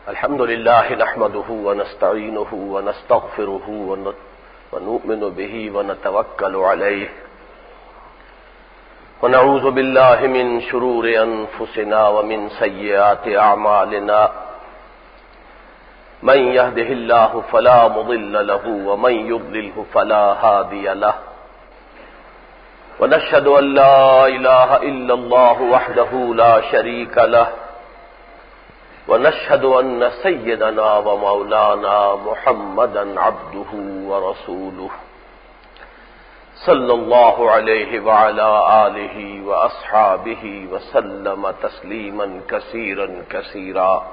الحمد لله نحمده ونستعينه ونستغفره ونؤمن به ونتوكل عليه ونعوذ بالله من شرور أنفسنا ومن سيئات أعمالنا من يهده الله فلا مضل له ومن يضلله فلا هادي له ونشهد أن لا إله إلا الله وحده لا شريك له ونشهد أن سيدنا ومولانا محمدا عبده ورسوله صلى الله عليه وعلى آله وأصحابه وسلم تسليما كثيرا كثيرا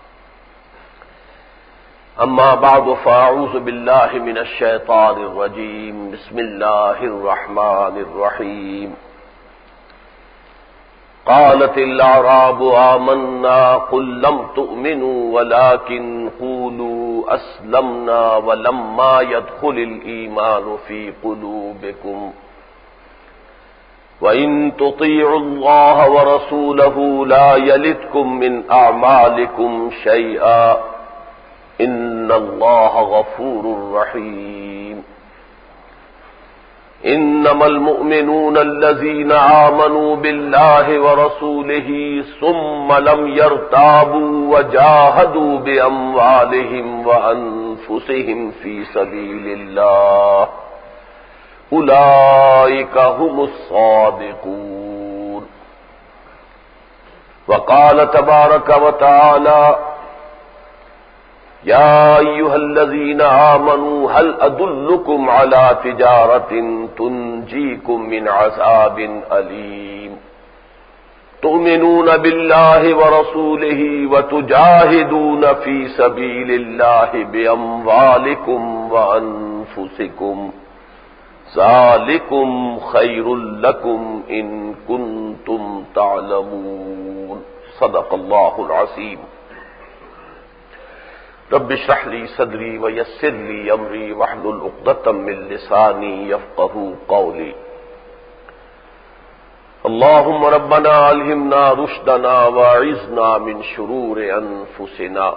أما بعد فأعوذ بالله من الشيطان الرجيم بسم الله الرحمن الرحيم قالت الأعراب آمنا قل لم تؤمنوا ولكن قولوا أسلمنا ولما يدخل الإيمان في قلوبكم وإن تطيعوا الله ورسوله لا يلتكم من أعمالكم شيئا إن الله غفور رحيم إنما المؤمنون الذين آمنوا بالله ورسوله ثم لم يرتابوا وجاهدوا بأموالهم وأنفسهم في سبيل الله أولئك هم الصادقون. وقال تبارك وتعالى يا أيها الذين آمنوا هل أدلكم على تجارة تنجيكم من عذاب أليم تؤمنون بالله ورسوله وتجاهدون في سبيل الله بأموالكم وأنفسكم ذلكم خير لكم إن كنتم تعلمون. صدق الله العظيم. رب اشرح لي صدري ويسر لي امري واحلل عقدة من لساني يفقهوا قولي. اللهم ربنا الهمنا رشدنا واعذنا من شرور انفسنا.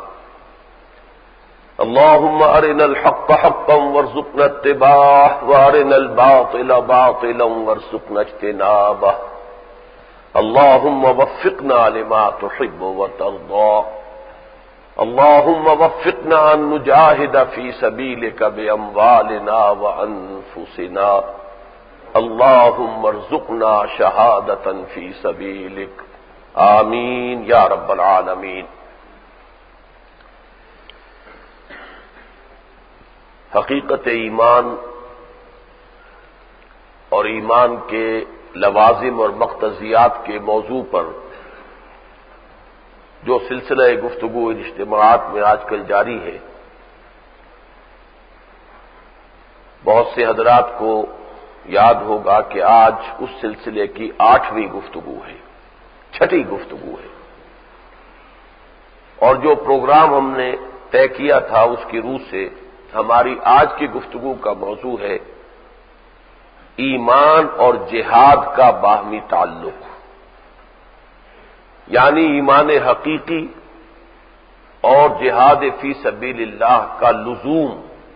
اللهم ارنا الحق حقا وارزقنا اتباعه وارنا الباطل باطلا وارزقنا اجتنابه. اللهم وفقنا لما تحب وترضى. اللهم وفقنا أن نجاهد في سبيلك بأموالنا وأنفسنا. اللهم ارزقنا شهادة في سبيلك. آمین یا رب العالمین. حقیقت ایمان اور ایمان کے لوازم اور مقتضیات کے موضوع پر جو سلسلہ گفتگو ان اجتماعات میں آج کل جاری ہے، بہت سے حضرات کو یاد ہوگا کہ آج اس سلسلے کی 8ویں گفتگو ہے، 6ٹھی گفتگو ہے، اور جو پروگرام ہم نے طے کیا تھا اس کی روح سے ہماری آج کی گفتگو کا موضوع ہے ایمان اور جہاد کا باہمی تعلق، یعنی ایمان حقیقی اور جہاد فی سبیل اللہ کا لزوم،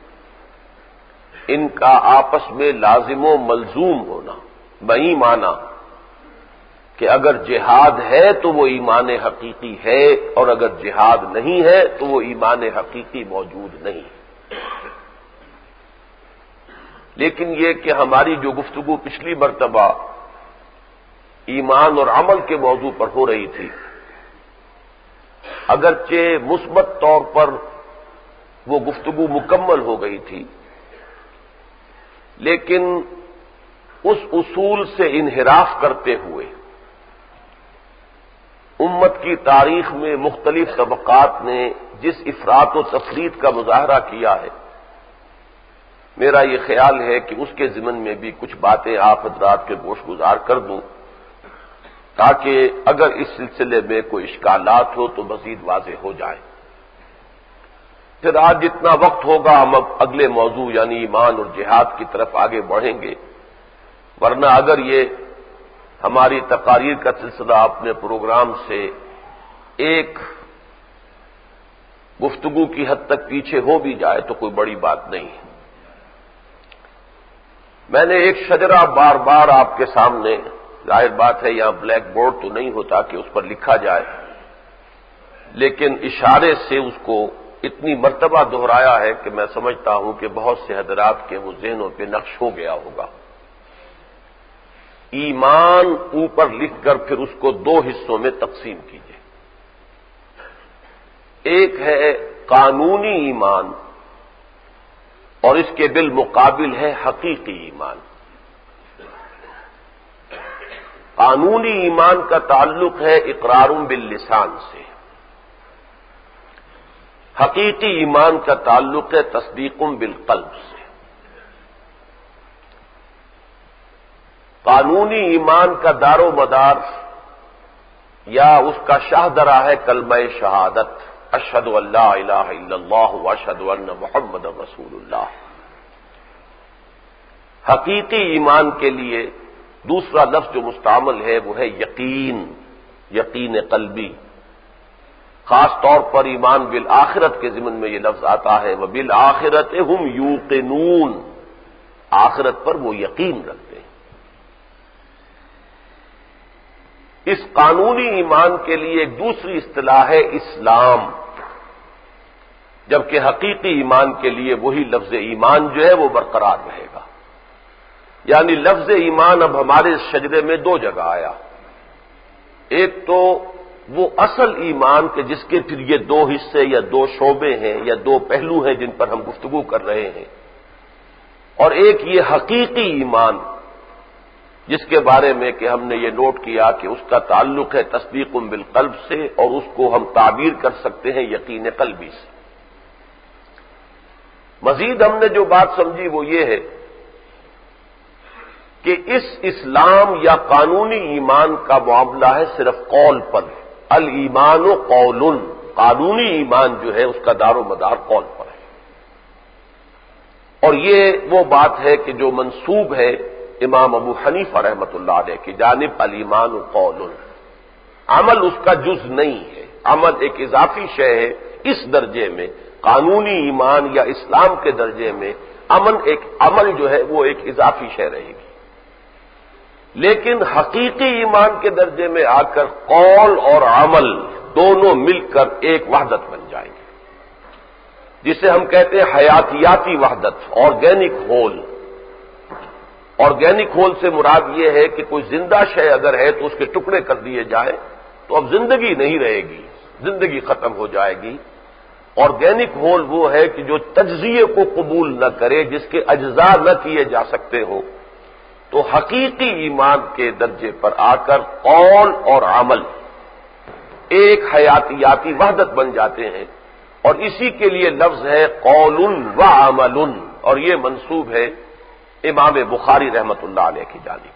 ان کا آپس میں لازم و ملزوم ہونا، بہی معنی کہ اگر جہاد ہے تو وہ ایمان حقیقی ہے اور اگر جہاد نہیں ہے تو وہ ایمان حقیقی موجود نہیں. لیکن یہ کہ ہماری جو گفتگو پچھلی مرتبہ ایمان اور عمل کے موضوع پر ہو رہی تھی، اگرچہ مثبت طور پر وہ گفتگو مکمل ہو گئی تھی، لیکن اس اصول سے انحراف کرتے ہوئے امت کی تاریخ میں مختلف طبقات نے جس افراط و تفریط کا مظاہرہ کیا ہے، میرا یہ خیال ہے کہ اس کے ضمن میں بھی کچھ باتیں آپ حضرات کے گوش گزار کر دوں، تاکہ اگر اس سلسلے میں کوئی اشکالات ہو تو مزید واضح ہو جائے. پھر آج جتنا وقت ہوگا ہم اب اگلے موضوع یعنی ایمان اور جہاد کی طرف آگے بڑھیں گے، ورنہ اگر یہ ہماری تقاریر کا سلسلہ اپنے پروگرام سے ایک گفتگو کی حد تک پیچھے ہو بھی جائے تو کوئی بڑی بات نہیں ہے۔ میں نے ایک شجرہ بار بار آپ کے سامنے، ظاہر بات ہے یہاں بلیک بورڈ تو نہیں ہوتا کہ اس پر لکھا جائے، لیکن اشارے سے اس کو اتنی مرتبہ دہرایا ہے کہ میں سمجھتا ہوں کہ بہت سے حضرات کے وہ ذہنوں پہ نقش ہو گیا ہوگا۔ ایمان اوپر لکھ کر پھر اس کو دو حصوں میں تقسیم کیجیے۔ ایک ہے قانونی ایمان اور اس کے بالمقابل ہے حقیقی ایمان۔ قانونی ایمان کا تعلق ہے اقرار باللسان سے، حقیقی ایمان کا تعلق ہے تصدیق بالقلب سے۔ قانونی ایمان کا دار و مدار یا اس کا شاہدرہ ہے کلمہ شہادت، اشہد ان لا الہ الا اللہ واشہد ان محمد رسول اللہ۔ حقیقی ایمان کے لیے دوسرا لفظ جو مستعمل ہے وہ ہے یقین، یقین قلبی۔ خاص طور پر ایمان بالآخرت کے ضمن میں یہ لفظ آتا ہے، وبالآخرۃ ھم یوقنون، آخرت پر وہ یقین رکھتے ہیں۔ اس قانونی ایمان کے لیے ایک دوسری اصطلاح ہے اسلام، جبکہ حقیقی ایمان کے لیے وہی لفظ ایمان جو ہے وہ برقرار رہے گا۔ یعنی لفظ ایمان اب ہمارے اس شجرے میں دو جگہ آیا، ایک تو وہ اصل ایمان کہ جس کے پھر یہ دو حصے یا دو شعبے ہیں یا دو پہلو ہیں جن پر ہم گفتگو کر رہے ہیں، اور ایک یہ حقیقی ایمان جس کے بارے میں کہ ہم نے یہ نوٹ کیا کہ اس کا تعلق ہے تصدیق بالقلب سے، اور اس کو ہم تعبیر کر سکتے ہیں یقین قلبی سے۔ مزید ہم نے جو بات سمجھی وہ یہ ہے کہ اس اسلام یا قانونی ایمان کا معاملہ ہے صرف قول پر، الایمان قول، قانونی ایمان جو ہے اس کا دار و مدار قول پر ہے، اور یہ وہ بات ہے کہ جو منسوب ہے امام ابو حنیفہ رحمۃ اللہ علیہ کی جانب، الایمان قول، عمل اس کا جز نہیں ہے، عمل ایک اضافی شے ہے۔ اس درجے میں قانونی ایمان یا اسلام کے درجے میں عمل جو ہے وہ ایک اضافی شے رہے گی، لیکن حقیقی ایمان کے درجے میں آ کر قول اور عمل دونوں مل کر ایک وحدت بن جائیں گے، جسے ہم کہتے ہیں حیاتیاتی وحدت، آرگینک ہول۔ آرگینک ہول سے مراد یہ ہے کہ کوئی زندہ شے اگر ہے تو اس کے ٹکڑے کر دیے جائیں تو اب زندگی نہیں رہے گی، زندگی ختم ہو جائے گی۔ آرگینک ہول وہ ہے کہ جو تجزیے کو قبول نہ کرے، جس کے اجزاء نہ کیے جا سکتے ہو۔ تو حقیقی ایمان کے درجے پر آ کر قول اور عمل ایک حیاتیاتی وحدت بن جاتے ہیں، اور اسی کے لیے لفظ ہے قول و عمل، اور یہ منسوب ہے امام بخاری رحمت اللہ علیہ کی جانب۔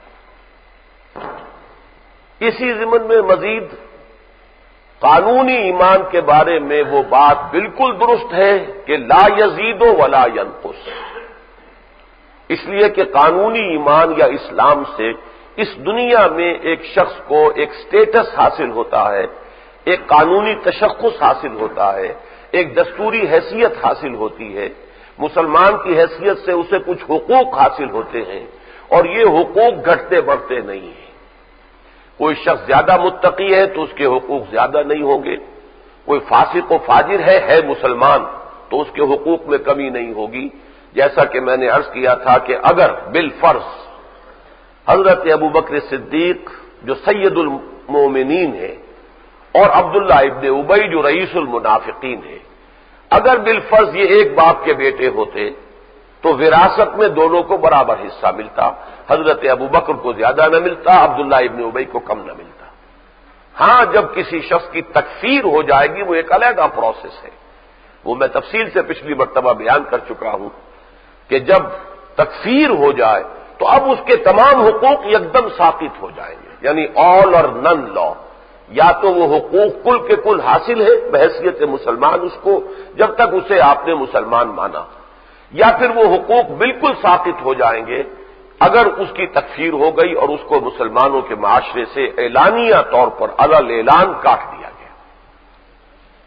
اسی ضمن میں مزید قانونی ایمان کے بارے میں وہ بات بالکل درست ہے کہ لا یزید ولا ینقص، اس لیے کہ قانونی ایمان یا اسلام سے اس دنیا میں ایک شخص کو ایک سٹیٹس حاصل ہوتا ہے، ایک قانونی تشخص حاصل ہوتا ہے، ایک دستوری حیثیت حاصل ہوتی ہے، مسلمان کی حیثیت سے اسے کچھ حقوق حاصل ہوتے ہیں، اور یہ حقوق گھٹتے بڑھتے نہیں ہیں۔ کوئی شخص زیادہ متقی ہے تو اس کے حقوق زیادہ نہیں ہوں گے، کوئی فاسق و فاجر ہے مسلمان تو اس کے حقوق میں کمی نہیں ہوگی۔ جیسا کہ میں نے عرض کیا تھا کہ اگر بالفرض حضرت ابوبکر صدیق جو سید المومنین ہیں اور عبداللہ ابن ابی جو رئیس المنافقین ہیں، اگر بالفرض یہ ایک باپ کے بیٹے ہوتے تو وراثت میں دونوں کو برابر حصہ ملتا، حضرت ابوبکر کو زیادہ نہ ملتا، عبداللہ ابن ابی کو کم نہ ملتا۔ ہاں جب کسی شخص کی تکفیر ہو جائے گی وہ ایک علیحدہ پروسیس ہے، وہ میں تفصیل سے پچھلی مرتبہ بیان کر چکا ہوں کہ جب تکفیر ہو جائے تو اب اس کے تمام حقوق یکدم ساقط ہو جائیں گے، یعنی آل اور نن لا، یا تو وہ حقوق کل کے کل حاصل ہے بحیثیت مسلمان اس کو جب تک اسے آپ نے مسلمان مانا، یا پھر وہ حقوق بالکل ساقط ہو جائیں گے اگر اس کی تکفیر ہو گئی اور اس کو مسلمانوں کے معاشرے سے اعلانیہ طور پر علل اعلان کاٹ دیا گیا۔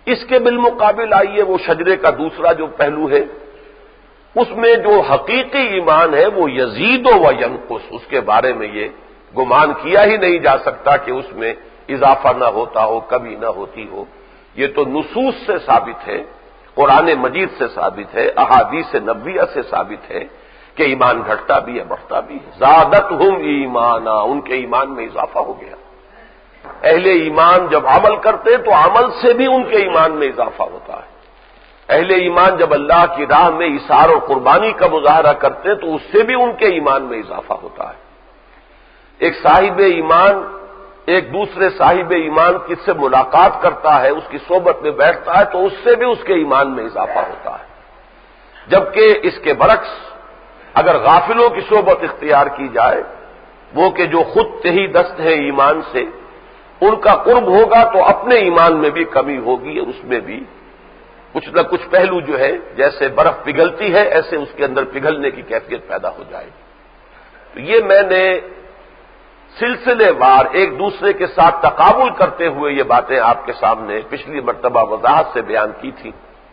اس کے بالمقابل آئیے وہ شجرے کا دوسرا جو پہلو ہے، اس میں جو حقیقی ایمان ہے وہ یزید و ینقص، اس کے بارے میں یہ گمان کیا ہی نہیں جا سکتا کہ اس میں اضافہ نہ ہوتا ہو، کمی نہ ہوتی ہو۔ یہ تو نصوص سے ثابت ہے، قرآن مجید سے ثابت ہے، احادیث نبویہ سے ثابت ہے کہ ایمان گھٹتا بھی ہے، بڑھتا بھی ہے۔ زادتہم ایمانا، ان کے ایمان میں اضافہ ہو گیا۔ اہل ایمان جب عمل کرتے تو عمل سے بھی ان کے ایمان میں اضافہ ہوتا ہے۔ اہل ایمان جب اللہ کی راہ میں ایثار اور قربانی کا مظاہرہ کرتے تو اس سے بھی ان کے ایمان میں اضافہ ہوتا ہے۔ ایک صاحب ایمان ایک دوسرے صاحب ایمان کس سے ملاقات کرتا ہے، اس کی صحبت میں بیٹھتا ہے تو اس سے بھی اس کے ایمان میں اضافہ ہوتا ہے۔ جبکہ اس کے برعکس اگر غافلوں کی صحبت اختیار کی جائے، وہ کہ جو خود تہی دست ہیں ایمان سے، ان کا قرب ہوگا تو اپنے ایمان میں بھی کمی ہوگی اور اس میں بھی کچھ نہ کچھ پہلو جو ہے، جیسے برف پگھلتی ہے ایسے اس کے اندر پگھلنے کی کیفیت پیدا ہو جائے گی۔ تو یہ میں نے سلسلے وار ایک دوسرے کے ساتھ تقابل کرتے ہوئے یہ باتیں آپ کے سامنے پچھلی مرتبہ وضاحت سے بیان کی تھی۔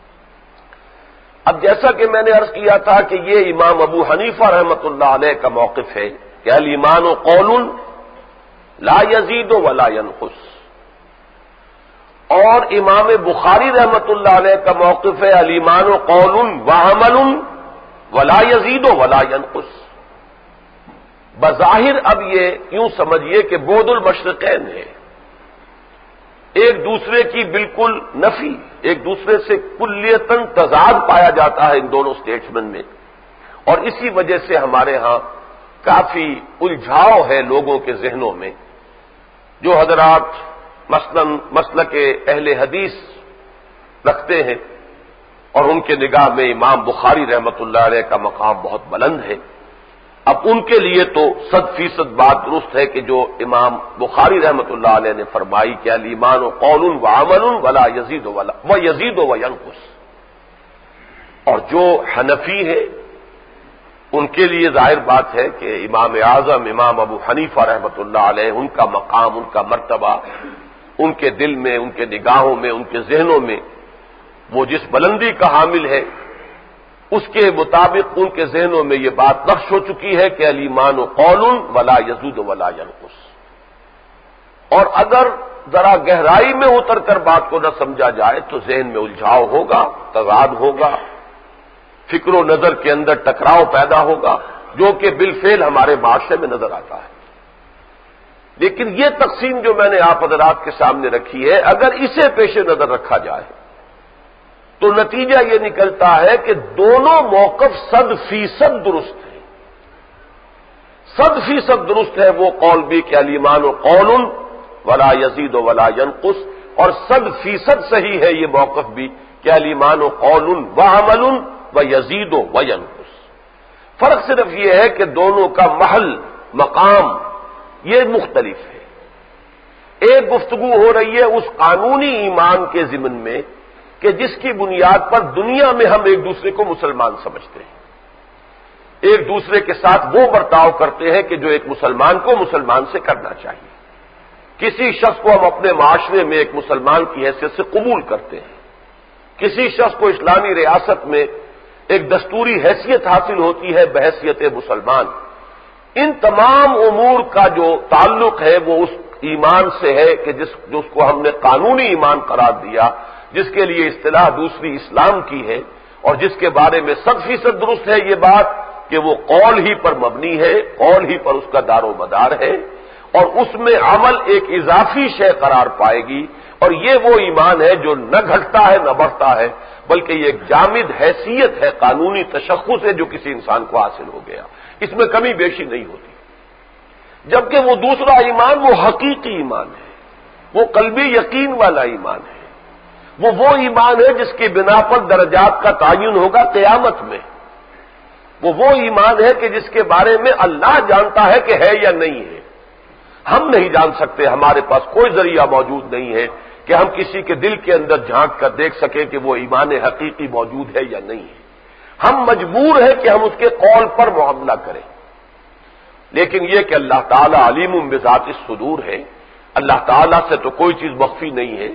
اب جیسا کہ میں نے عرض کیا تھا کہ یہ امام ابو حنیفہ رحمۃ اللہ علیہ کا موقف ہے کہ الایمان قول لا یزید ولا ینقص، اور امام بخاری رحمۃ اللہ علیہ کا موقف ہے الایمان قول وعمل ولا یزید ولا ینقص۔ بظاہر اب یہ یوں سمجھیے کہ بعد المشرقین ہے، ایک دوسرے کی بالکل نفی، ایک دوسرے سے کلیتاً تضاد پایا جاتا ہے ان دونوں اسٹیٹسمین میں، اور اسی وجہ سے ہمارے ہاں کافی الجھاؤ ہے لوگوں کے ذہنوں میں۔ جو حضرات مثلاً مسلک اہل حدیث رکھتے ہیں اور ان کے نگاہ میں امام بخاری رحمۃ اللہ علیہ کا مقام بہت بلند ہے، اب ان کے لیے تو 100% بات درست ہے کہ جو امام بخاری رحمۃ اللہ علیہ نے فرمائی کہ الایمان قول وعمل ولا یزید وینقص، اور جو حنفی ہے ان کے لیے ظاہر بات ہے کہ امام اعظم امام ابو حنیفہ رحمۃ اللہ علیہ، ان کا مقام، ان کا مرتبہ، ان کے دل میں، ان کے نگاہوں میں، ان کے ذہنوں میں وہ جس بلندی کا حامل ہے، اس کے مطابق ان کے ذہنوں میں یہ بات نقش ہو چکی ہے کہ الایمان قول ولا یزید ولا ینقص۔ اور اگر ذرا گہرائی میں اتر کر بات کو نہ سمجھا جائے تو ذہن میں الجھاؤ ہوگا، تضاد ہوگا، فکر و نظر کے اندر ٹکراؤ پیدا ہوگا، جو کہ بالفعل ہمارے معاشرے میں نظر آتا ہے۔ لیکن یہ تقسیم جو میں نے آپ حضرات کے سامنے رکھی ہے، اگر اسے پیش نظر رکھا جائے تو نتیجہ یہ نکلتا ہے کہ دونوں موقف 100% درست ہیں۔ 100% درست ہے وہ قول بھی کہ الایمان قول ولا یزید ولا ینقص، اور 100% صحیح ہے یہ موقف بھی کہ الایمان قول وعمل ویزید وینقص۔ فرق صرف یہ ہے کہ دونوں کا محل، مقام یہ مختلف ہے۔ ایک گفتگو ہو رہی ہے اس قانونی ایمان کے ضمن میں کہ جس کی بنیاد پر دنیا میں ہم ایک دوسرے کو مسلمان سمجھتے ہیں، ایک دوسرے کے ساتھ وہ برتاؤ کرتے ہیں کہ جو ایک مسلمان کو مسلمان سے کرنا چاہیے۔ کسی شخص کو ہم اپنے معاشرے میں ایک مسلمان کی حیثیت سے قبول کرتے ہیں، کسی شخص کو اسلامی ریاست میں ایک دستوری حیثیت حاصل ہوتی ہے بحیثیت مسلمان۔ ان تمام امور کا جو تعلق ہے وہ اس ایمان سے ہے کہ جس کو ہم نے قانونی ایمان قرار دیا، جس کے لیے اصطلاح دوسری اسلام کی ہے، اور جس کے بارے میں 100% درست ہے یہ بات کہ وہ قول ہی پر مبنی ہے، قول ہی پر اس کا دار و مدار ہے، اور اس میں عمل ایک اضافی شے قرار پائے گی، اور یہ وہ ایمان ہے جو نہ گھٹتا ہے نہ بڑھتا ہے، بلکہ یہ ایک جامد حیثیت ہے، قانونی تشخص ہے جو کسی انسان کو حاصل ہو گیا، اس میں کمی بیشی نہیں ہوتی۔ جبکہ وہ دوسرا ایمان وہ حقیقی ایمان ہے، وہ قلبی یقین والا ایمان ہے، وہ ایمان ہے جس کی بنا پر درجات کا تعین ہوگا قیامت میں، وہ ایمان ہے کہ جس کے بارے میں اللہ جانتا ہے کہ ہے یا نہیں ہے، ہم نہیں جان سکتے، ہمارے پاس کوئی ذریعہ موجود نہیں ہے کہ ہم کسی کے دل کے اندر جھانک کر دیکھ سکیں کہ وہ ایمان حقیقی موجود ہے یا نہیں ہے، ہم مجبور ہیں کہ ہم اس کے قول پر معاملہ کریں۔ لیکن یہ کہ اللہ تعالیٰ علیم بذات الصدور ہے، اللہ تعالیٰ سے تو کوئی چیز مخفی نہیں ہے،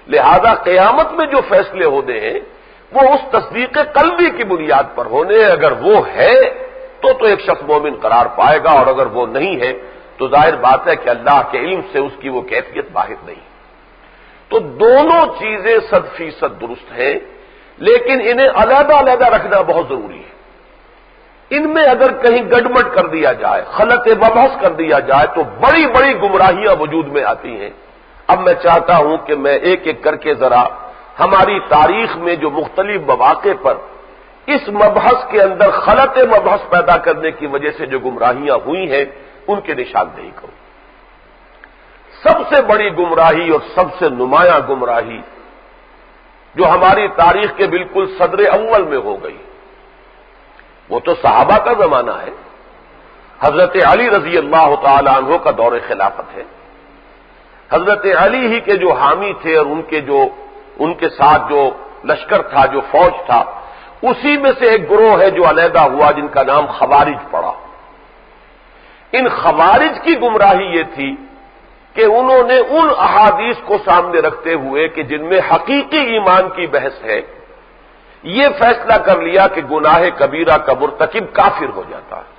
لہذا قیامت میں جو فیصلے ہونے ہیں وہ اس تصدیق قلبی کی بنیاد پر ہونے ہیں. اگر وہ ہے تو ایک شخص مومن قرار پائے گا، اور اگر وہ نہیں ہے تو ظاہر بات ہے کہ اللہ کے علم سے اس کی وہ کیفیت باہر نہیں. تو دونوں چیزیں 100% درست ہیں، لیکن انہیں علیحدہ علیحدہ رکھنا بہت ضروری ہے. ان میں اگر کہیں گڑبڑ کر دیا جائے، خلط مبحث کر دیا جائے تو بڑی بڑی گمراہیاں وجود میں آتی ہیں. اب میں چاہتا ہوں کہ میں ایک ایک کر کے ذرا ہماری تاریخ میں جو مختلف مواقع پر اس مبحث کے اندر خلط مبحث پیدا کرنے کی وجہ سے جو گمراہیاں ہوئی ہیں ان کی نشاندہی کروں. سب سے بڑی گمراہی اور سب سے نمایاں گمراہی جو ہماری تاریخ کے بالکل صدر اول میں ہو گئی، وہ تو صحابہ کا زمانہ ہے. حضرت علی رضی اللہ تعالی عنہ کا دور خلافت ہے. حضرت علی ہی کے جو حامی تھے اور ان کے ساتھ جو لشکر تھا، جو فوج تھا، اسی میں سے ایک گروہ ہے جو علیحدہ ہوا جن کا نام خوارج پڑا. ان خوارج کی گمراہی یہ تھی کہ انہوں نے ان احادیث کو سامنے رکھتے ہوئے کہ جن میں حقیقی ایمان کی بحث ہے، یہ فیصلہ کر لیا کہ گناہ کبیرہ کا مرتکب کافر ہو جاتا ہے.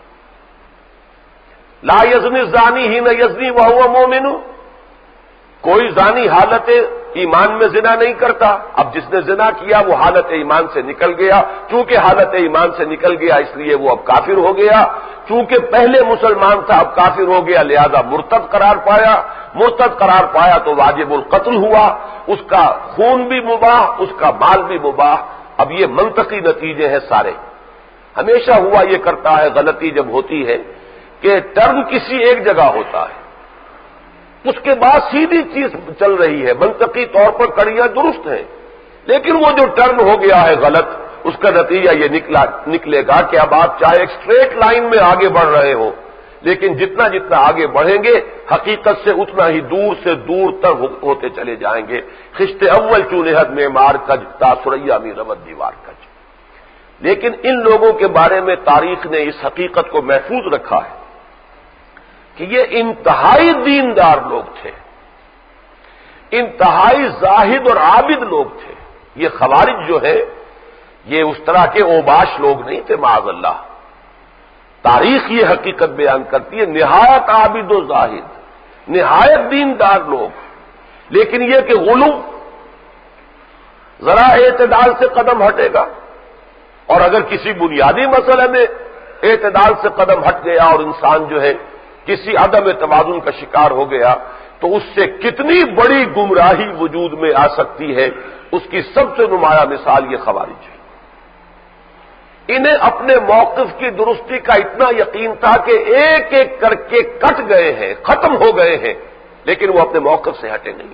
لا یزنی الزانی حین یزنی وہو مومن، کوئی زانی حالت ایمان میں زنا نہیں کرتا. اب جس نے زنا کیا وہ حالت ایمان سے نکل گیا، چونکہ حالت ایمان سے نکل گیا اس لیے وہ اب کافر ہو گیا. چونکہ پہلے مسلمان تھا اب کافر ہو گیا، لہذا مرتد قرار پایا تو واجب القتل ہوا. اس کا خون بھی مباح، اس کا مال بھی مباح. اب یہ منطقی نتیجے ہیں سارے. ہمیشہ ہوا یہ کرتا ہے، غلطی جب ہوتی ہے کہ ٹرن کسی ایک جگہ ہوتا ہے، اس کے بعد سیدھی چیز چل رہی ہے، منطقی طور پر کڑیاں درست ہیں، لیکن وہ جو ٹرن ہو گیا ہے غلط، اس کا نتیجہ یہ نکلے گا کہ اب آپ چاہے ایک اسٹریٹ لائن میں آگے بڑھ رہے ہو، لیکن جتنا آگے بڑھیں گے حقیقت سے اتنا ہی دور سے دور تک ہوتے چلے جائیں گے. خشت اول چونہد میں مار کج تا سریا میں ربت دیوار کج. لیکن ان لوگوں کے بارے میں تاریخ نے اس حقیقت کو محفوظ رکھا ہے کہ یہ انتہائی دیندار لوگ تھے، انتہائی زاہد اور عابد لوگ تھے. یہ خوارج جو ہے یہ اس طرح کے اوباش لوگ نہیں تھے معاذ اللہ. تاریخ یہ حقیقت بیان کرتی ہے، نہایت عابد و زاہد، نہایت دیندار لوگ. لیکن یہ کہ غلو، ذرا اعتدال سے قدم ہٹے گا، اور اگر کسی بنیادی مسئلے میں اعتدال سے قدم ہٹ گیا اور انسان جو ہے کسی عدم توازن کا شکار ہو گیا تو اس سے کتنی بڑی گمراہی وجود میں آ سکتی ہے. اس کی سب سے نمایاں مثال یہ خوارج ہے. انہیں اپنے موقف کی درستی کا اتنا یقین تھا کہ ایک ایک کر کے کٹ گئے ہیں، ختم ہو گئے ہیں، لیکن وہ اپنے موقف سے ہٹے نہیں.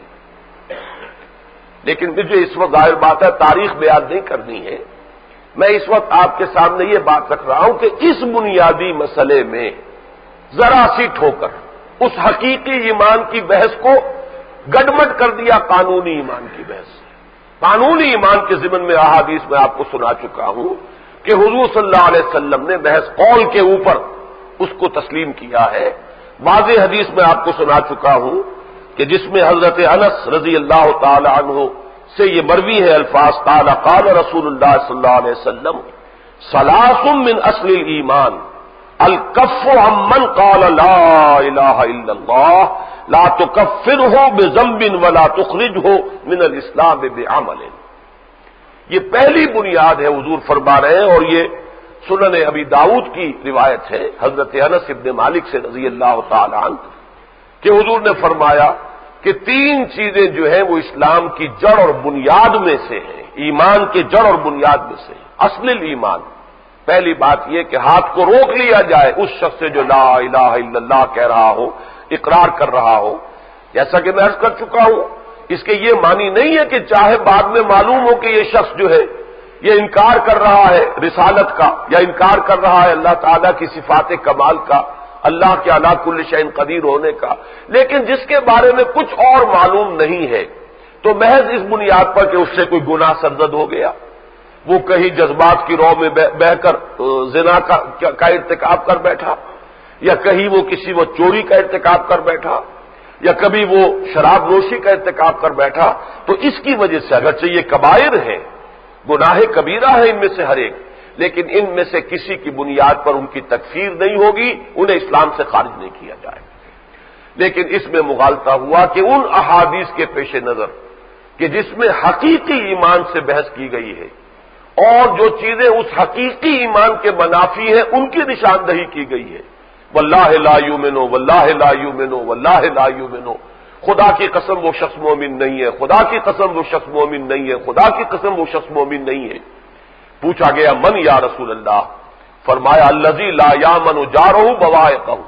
لیکن مجھے اس وقت ظاہر بات ہے تاریخ بیان نہیں کرنی ہے، میں اس وقت آپ کے سامنے یہ بات رکھ رہا ہوں کہ اس بنیادی مسئلے میں ذرا سی ٹھوکر اس حقیقی ایمان کی بحث کو گڑبڑ کر دیا قانونی ایمان کی بحث. قانونی ایمان کے ضمن میں احادیث میں آپ کو سنا چکا ہوں کہ حضور صلی اللہ علیہ وسلم نے محض قول کے اوپر اس کو تسلیم کیا ہے. واضح حدیث میں آپ کو سنا چکا ہوں کہ جس میں حضرت انس رضی اللہ تعالی عنہ سے یہ مروی ہے الفاظ، قال قال رسول اللہ صلی اللہ علیہ وسلم ثلاث من اصل الایمان الکف عمن قال لا الہ الا اللہ لا تکفرہ بذنب ولا تخرجہ من الاسلام بعمل. یہ پہلی بنیاد ہے حضور فرما رہے ہیں، اور یہ سنن ابی داؤد کی روایت ہے حضرت انس ابن مالک سے رضی اللہ تعالی عنہ کہ حضور نے فرمایا کہ تین چیزیں جو ہیں وہ اسلام کی جڑ اور بنیاد میں سے ہیں، ایمان کے جڑ اور بنیاد میں سے ہیں. اصل ایمان، پہلی بات یہ کہ ہاتھ کو روک لیا جائے اس شخص سے جو لا الہ الا اللہ کہہ رہا ہو، اقرار کر رہا ہو. جیسا کہ میں عرض کر چکا ہوں، اس کے یہ معنی نہیں ہے کہ چاہے بعد میں معلوم ہو کہ یہ شخص جو ہے یہ انکار کر رہا ہے رسالت کا، یا انکار کر رہا ہے اللہ تعالیٰ کی صفات کمال کا، اللہ کے علی کل شیء قدیر ہونے کا، لیکن جس کے بارے میں کچھ اور معلوم نہیں ہے، تو محض اس بنیاد پر کہ اس سے کوئی گناہ سرزد ہو گیا، وہ کہیں جذبات کی رو میں بہ کر زنا کا ارتکاب کر بیٹھا، یا کہیں وہ چوری کا ارتکاب کر بیٹھا، یا کبھی وہ شراب نوشی کا ارتکاب کر بیٹھا، تو اس کی وجہ سے اگرچہ یہ کبائر ہیں، گناہ کبیرہ ہے ان میں سے ہر ایک، لیکن ان میں سے کسی کی بنیاد پر ان کی تکفیر نہیں ہوگی، انہیں اسلام سے خارج نہیں کیا جائے گا۔ لیکن اس میں مغالطہ ہوا کہ ان احادیث کے پیش نظر کہ جس میں حقیقی ایمان سے بحث کی گئی ہے اور جو چیزیں اس حقیقی ایمان کے منافی ہیں ان کی نشاندہی کی گئی ہے، واللہ لا یؤمنو واللہ لا یؤمنو واللہ لا یؤمنو، خدا کی قسم وہ شخص مومن نہیں ہے، خدا کی قسم وہ شخص مومن نہیں ہے، خدا کی قسم وہ شخص مومن نہیں ہے۔ پوچھا گیا من یا رسول اللہ؟ فرمایا الذی لا یامن جارہ بوائقہ،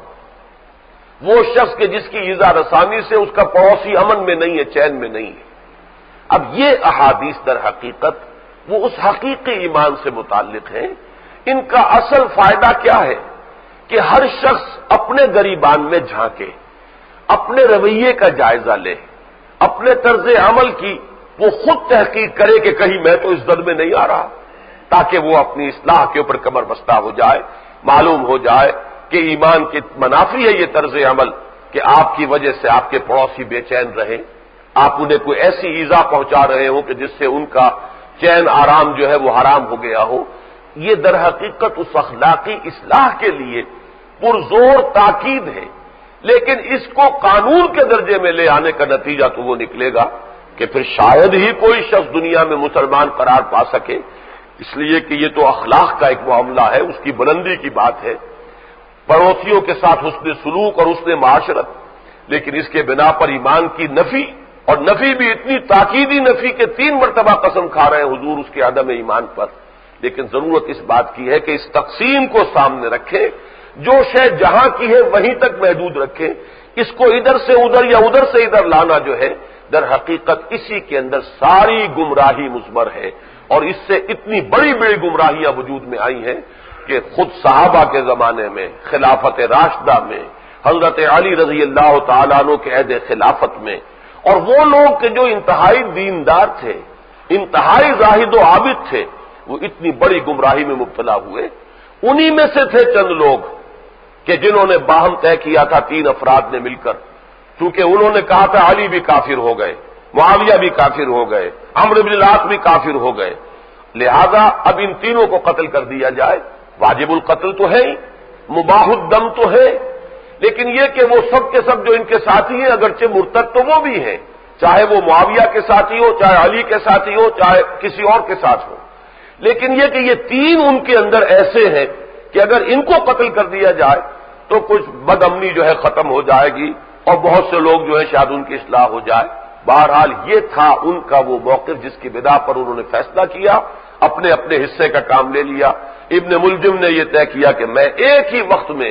وہ شخص کہ جس کی ایذا رسانی سے اس کا پڑوسی امن میں نہیں ہے، چین میں نہیں ہے۔ اب یہ احادیث در حقیقت وہ اس حقیقی ایمان سے متعلق ہیں۔ ان کا اصل فائدہ کیا ہے کہ ہر شخص اپنے گریبان میں جھانکے، اپنے رویے کا جائزہ لے، اپنے طرز عمل کی وہ خود تحقیق کرے کہ کہیں میں تو اس زد میں نہیں آ رہا، تاکہ وہ اپنی اصلاح کے اوپر کمر بستہ ہو جائے، معلوم ہو جائے کہ ایمان کی منافی ہے یہ طرز عمل کہ آپ کی وجہ سے آپ کے پڑوسی بے چین رہیں، آپ انہیں کوئی ایسی ایذا پہنچا رہے ہوں کہ جس سے ان کا چین آرام جو ہے وہ حرام ہو گیا ہو۔ یہ در حقیقت اس اخلاقی اصلاح کے لیے پرزور تاکید ہے، لیکن اس کو قانون کے درجے میں لے آنے کا نتیجہ تو وہ نکلے گا کہ پھر شاید ہی کوئی شخص دنیا میں مسلمان قرار پا سکے، اس لیے کہ یہ تو اخلاق کا ایک معاملہ ہے، اس کی بلندی کی بات ہے، پڑوسیوں کے ساتھ حسن سلوک اور حسن معاشرت، لیکن اس کے بنا پر ایمان کی نفی، اور نفی بھی اتنی تاکیدی نفی کہ 3 مرتبہ قسم کھا رہے ہیں حضور اس کے عدم ایمان پر۔ لیکن ضرورت اس بات کی ہے کہ اس تقسیم کو سامنے رکھیں، جو شے جہاں کی ہے وہیں تک محدود رکھیں، اس کو ادھر سے ادھر یا ادھر سے ادھر لانا جو ہے در حقیقت اسی کے اندر ساری گمراہی مضمر ہے، اور اس سے اتنی بڑی بڑی گمراہیاں وجود میں آئی ہیں کہ خود صحابہ کے زمانے میں، خلافت راشدہ میں، حضرت علی رضی اللہ تعالیٰ عنہ کے عہد خلافت میں، اور وہ لوگ کہ جو انتہائی دیندار تھے، انتہائی زاہد و عابد تھے، وہ اتنی بڑی گمراہی میں مبتلا ہوئے۔ انہی میں سے تھے چند لوگ کہ جنہوں نے باہم طے کیا تھا 3 افراد نے مل کر، چونکہ انہوں نے کہا تھا علی بھی کافر ہو گئے، معاویہ بھی کافر ہو گئے، عمرو بن العاص بھی کافر ہو گئے، لہذا اب ان تینوں کو قتل کر دیا جائے۔ واجب القتل تو ہے ہی، مباح الدم تو ہے، لیکن یہ کہ وہ سب کے سب جو ان کے ساتھی ہیں اگرچہ مرتد تو وہ بھی ہیں، چاہے وہ معاویہ کے ساتھی ہو، چاہے علی کے ساتھی ہو، چاہے کسی اور کے ساتھ ہو، لیکن یہ کہ یہ 3 ان کے اندر ایسے ہیں کہ اگر ان کو قتل کر دیا جائے تو کچھ بد امنی جو ہے ختم ہو جائے گی اور بہت سے لوگ جو ہے شاید ان کی اصلاح ہو جائے۔ بہرحال یہ تھا ان کا وہ موقف جس کی بنا پر انہوں نے فیصلہ کیا، اپنے اپنے حصے کا کام لے لیا۔ ابن ملجم نے یہ طے کیا کہ میں ایک ہی وقت میں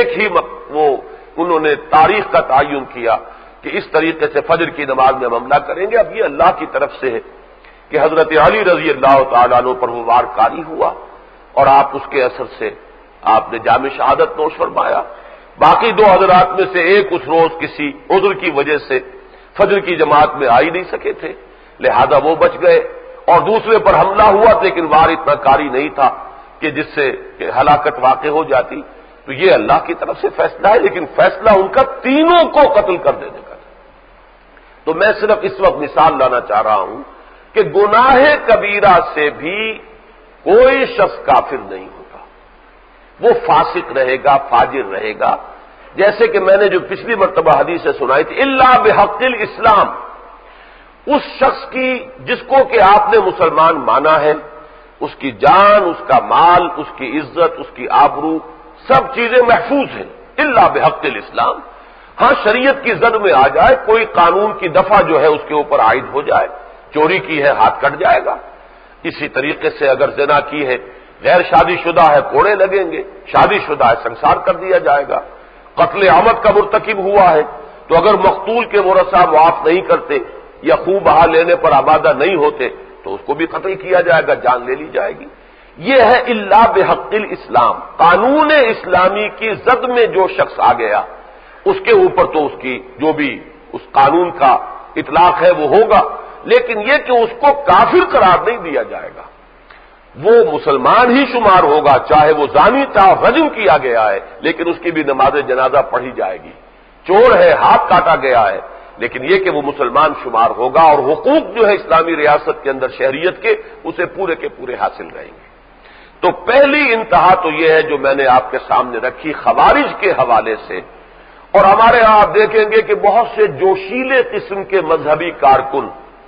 انہوں نے تاریخ کا تعین کیا کہ اس طریقے سے فجر کی نماز میں ہم حملہ کریں گے۔ اب یہ اللہ کی طرف سے ہے کہ حضرت علی رضی اللہ تعالیٰ عنہ پر وہ وار کاری ہوا اور آپ اس کے اثر سے آپ نے جام شہادت نوش فرمایا۔ باقی 2 حضرات میں سے ایک اس روز کسی عذر کی وجہ سے فجر کی جماعت میں آ ہی نہیں سکے تھے، لہذا وہ بچ گئے، اور دوسرے پر حملہ ہوا لیکن وار اتنا کاری نہیں تھا کہ جس سے ہلاکت واقع ہو جاتی۔ تو یہ اللہ کی طرف سے فیصلہ ہے، لیکن فیصلہ ان کا تینوں کو قتل کر دینے کا۔ تو میں صرف اس وقت مثال لانا چاہ رہا ہوں کہ گناہ کبیرہ سے بھی کوئی شخص کافر نہیں ہوتا، وہ فاسق رہے گا، فاجر رہے گا، جیسے کہ میں نے جو پچھلی مرتبہ حدیث سنائی تھی الا بحق الاسلام، اس شخص کی جس کو کہ آپ نے مسلمان مانا ہے، اس کی جان، اس کا مال، اس کی عزت، اس کی آبرو، سب چیزیں محفوظ ہیں الا بحق الاسلام۔ ہاں شریعت کی زد میں آ جائے، کوئی قانون کی دفعہ جو ہے اس کے اوپر عائد ہو جائے، چوری کی ہے ہاتھ کٹ جائے گا، اسی طریقے سے اگر زنا کی ہے، غیر شادی شدہ ہے کوڑے لگیں گے، شادی شدہ ہے سنسار کر دیا جائے گا، قتل عمد کا مرتکب ہوا ہے تو اگر مقتول کے ورثاء معاف نہیں کرتے یا خون بہا لینے پر آبادہ نہیں ہوتے تو اس کو بھی قتل کیا جائے گا، جان لے لی جائے گی۔ یہ ہے الا بحق الاسلام، قانون اسلامی کی زد میں جو شخص آ گیا اس کے اوپر تو اس کی جو بھی اس قانون کا اطلاق ہے وہ ہوگا، لیکن یہ کہ اس کو کافر قرار نہیں دیا جائے گا، وہ مسلمان ہی شمار ہوگا، چاہے وہ زانی تھا، رجم کیا گیا ہے، لیکن اس کی بھی نماز جنازہ پڑھی جائے گی، چور ہے، ہاتھ کاٹا گیا ہے، لیکن یہ کہ وہ مسلمان شمار ہوگا اور حقوق جو ہے اسلامی ریاست کے اندر شہریت کے اسے پورے کے پورے حاصل رہیں گے۔ تو پہلی انتہا تو یہ ہے جو میں نے آپ کے سامنے رکھی خوارج کے حوالے سے، اور ہمارے ہاں آپ دیکھیں گے کہ بہت سے جوشیلے قسم کے مذہبی کارکن،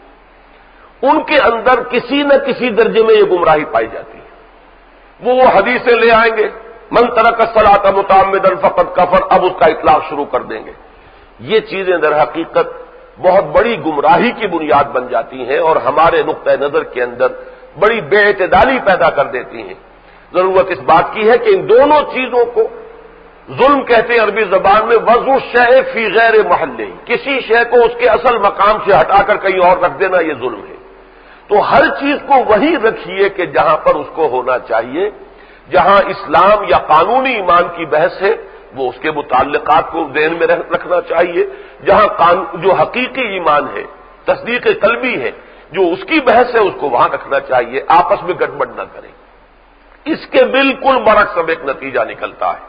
ان کے اندر کسی نہ کسی درجے میں یہ گمراہی پائی جاتی ہے۔ وہ حدیثیں لے آئیں گے، من ترک الصلاۃ متعمدا فقد کفر، اب اس کا اطلاق شروع کر دیں گے۔ یہ چیزیں در حقیقت بہت بڑی گمراہی کی بنیاد بن جاتی ہیں اور ہمارے نقطۂ نظر کے اندر بڑی بے اعتدالی پیدا کر دیتی ہیں۔ ضرورت اس بات کی ہے کہ ان دونوں چیزوں کو ظلم کہتے ہیں عربی زبان میں، وضع الشیء فی غیر محلہ، کسی شے کو اس کے اصل مقام سے ہٹا کر کہیں اور رکھ دینا یہ ظلم ہے۔ تو ہر چیز کو وہی رکھیے کہ جہاں پر اس کو ہونا چاہیے، جہاں اسلام یا قانونی ایمان کی بحث ہے وہ اس کے متعلقات کو ذہن میں رکھنا چاہیے، جہاں جو حقیقی ایمان ہے، تصدیق قلبی ہے، جو اس کی بحث ہے اس کو وہاں رکھنا چاہیے، آپس میں گڑبڑ نہ کریں۔ اس کے بالکل برعکس اب ایک نتیجہ نکلتا ہے،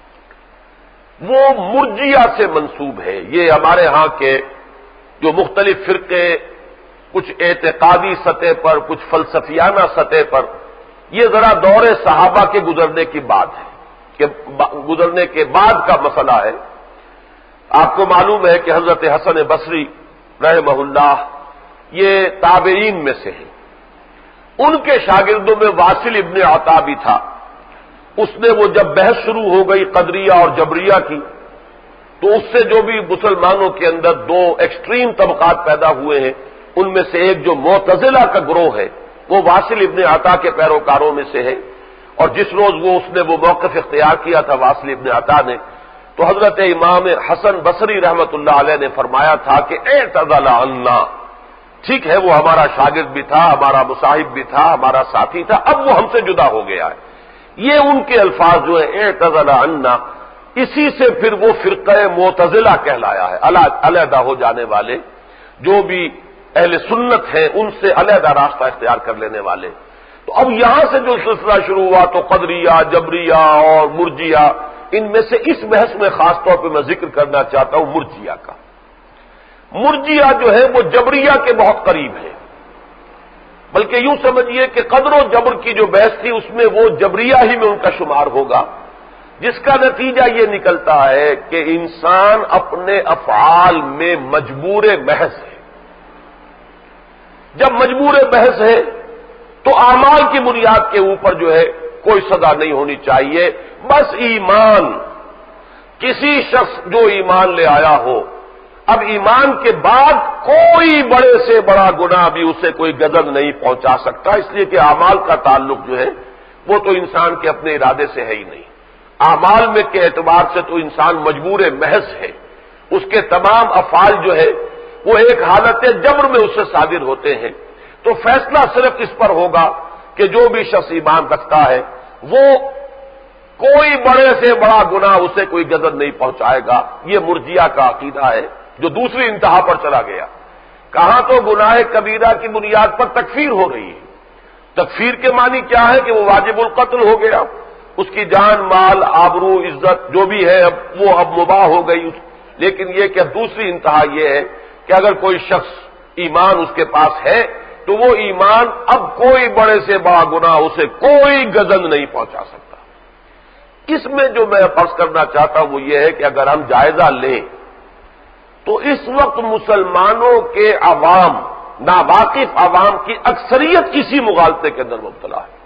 وہ مرجیہ سے منسوب ہے۔ یہ ہمارے ہاں کے جو مختلف فرقے، کچھ اعتقادی سطح پر، کچھ فلسفیانہ سطح پر، یہ ذرا دور صحابہ کے گزرنے کی بات ہے، کہ گزرنے کے بعد کا مسئلہ ہے۔ آپ کو معلوم ہے کہ حضرت حسن بصری رحمہ اللہ یہ تابعین میں سے ہیں، ان کے شاگردوں میں واصل ابن عطا بھی تھا۔ اس نے وہ جب بحث شروع ہو گئی قدریہ اور جبریہ کی، تو اس سے جو بھی مسلمانوں کے اندر دو ایکسٹریم طبقات پیدا ہوئے ہیں، ان میں سے ایک جو معتزلہ کا گروہ ہے وہ واصل ابن عطا کے پیروکاروں میں سے ہے، اور جس روز اس نے وہ موقف اختیار کیا تھا واصل ابن عطا نے، تو حضرت امام حسن بصری رحمت اللہ علیہ نے فرمایا تھا کہ اعتزل عنا، ٹھیک ہے وہ ہمارا شاگرد بھی تھا، ہمارا مصاحب بھی تھا، ہمارا ساتھی تھا، اب وہ ہم سے جدا ہو گیا ہے۔ یہ ان کے الفاظ جو ہیں اعتزل عنا، اسی سے پھر وہ فرقہ معتزلہ کہلایا ہے، علیحدہ ہو جانے والے، جو بھی اہل سنت ہیں ان سے علیحدہ راستہ اختیار کر لینے والے۔ تو اب یہاں سے جو سلسلہ شروع ہوا تو قدریہ، جبریہ اور مرجیہ، ان میں سے اس بحث میں خاص طور پہ میں ذکر کرنا چاہتا ہوں مرجیہ کا۔ مرجیہ جو ہے وہ جبریہ کے بہت قریب ہے، بلکہ یوں سمجھیے کہ قدر و جبر کی جو بحث تھی اس میں وہ جبریہ ہی میں ان کا شمار ہوگا، جس کا نتیجہ یہ نکلتا ہے کہ انسان اپنے افعال میں مجبور محض ہے۔ جب مجبور محض ہے تو اعمال کی بنیاد کے اوپر جو ہے کوئی سزا نہیں ہونی چاہیے، بس ایمان، کسی شخص جو ایمان لے آیا ہو، اب ایمان کے بعد کوئی بڑے سے بڑا گناہ بھی اسے کوئی غضب نہیں پہنچا سکتا، اس لیے کہ اعمال کا تعلق جو ہے وہ تو انسان کے اپنے ارادے سے ہے ہی نہیں۔ اعمال میں کے اعتبار سے تو انسان مجبور محض ہے، اس کے تمام افعال جو ہے وہ ایک حالت جبر میں اس سے صادر ہوتے ہیں۔ تو فیصلہ صرف اس پر ہوگا کہ جو بھی شخص ایمان رکھتا ہے وہ کوئی بڑے سے بڑا گناہ اسے کوئی غضب نہیں پہنچائے گا۔ یہ مرجیہ کا عقیدہ ہے جو دوسری انتہا پر چلا گیا۔ کہاں تو گناہ کبیرہ کی بنیاد پر تکفیر ہو رہی ہے۔ تکفیر کے معنی کیا ہے کہ وہ واجب القتل ہو گیا، اس کی جان، مال، آبرو، عزت جو بھی ہے وہ اب مباح ہو گئی۔ لیکن یہ کہ دوسری انتہا یہ ہے کہ اگر کوئی شخص ایمان اس کے پاس ہے تو وہ ایمان اب کوئی بڑے سے بڑا گناہ اسے کوئی غضب نہیں پہنچا سکتا۔ اس میں جو میں فرض کرنا چاہتا ہوں وہ یہ ہے کہ اگر ہم جائزہ لیں تو اس وقت مسلمانوں کے عوام، ناواقف عوام کی اکثریت اسی مغالطے کے اندر مبتلا ہے،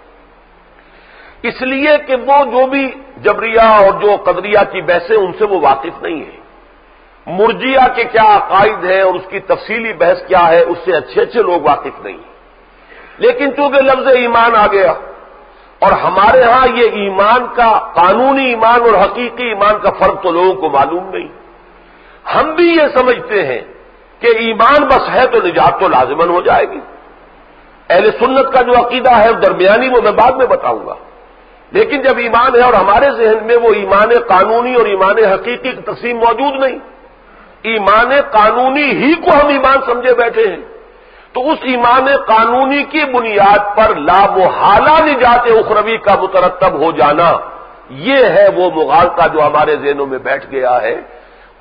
اس لیے کہ وہ جو بھی جبریہ اور جو قدریہ کی بحثیں ان سے وہ واقف نہیں ہے۔ مرجیہ کے کیا عقائد ہے اور اس کی تفصیلی بحث کیا ہے اس سے اچھے لوگ واقف نہیں ہیں، لیکن چونکہ لفظ ایمان آ گیا اور ہمارے ہاں یہ ایمان کا، قانونی ایمان اور حقیقی ایمان کا فرق تو لوگوں کو معلوم نہیں، ہم بھی یہ سمجھتے ہیں کہ ایمان بس ہے تو نجات تو لازماً ہو جائے گی۔ اہل سنت کا جو عقیدہ ہے درمیانی وہ میں بعد میں بتاؤں گا، لیکن جب ایمان ہے اور ہمارے ذہن میں وہ ایمان قانونی اور ایمان حقیقی کی تقسیم موجود نہیں، ایمان قانونی ہی کو ہم ایمان سمجھے بیٹھے ہیں، تو اس ایمان قانونی کی بنیاد پر لا محالہ نجات اخروی کا مترتب ہو جانا، یہ ہے وہ مغالطہ جو ہمارے ذہنوں میں بیٹھ گیا ہے،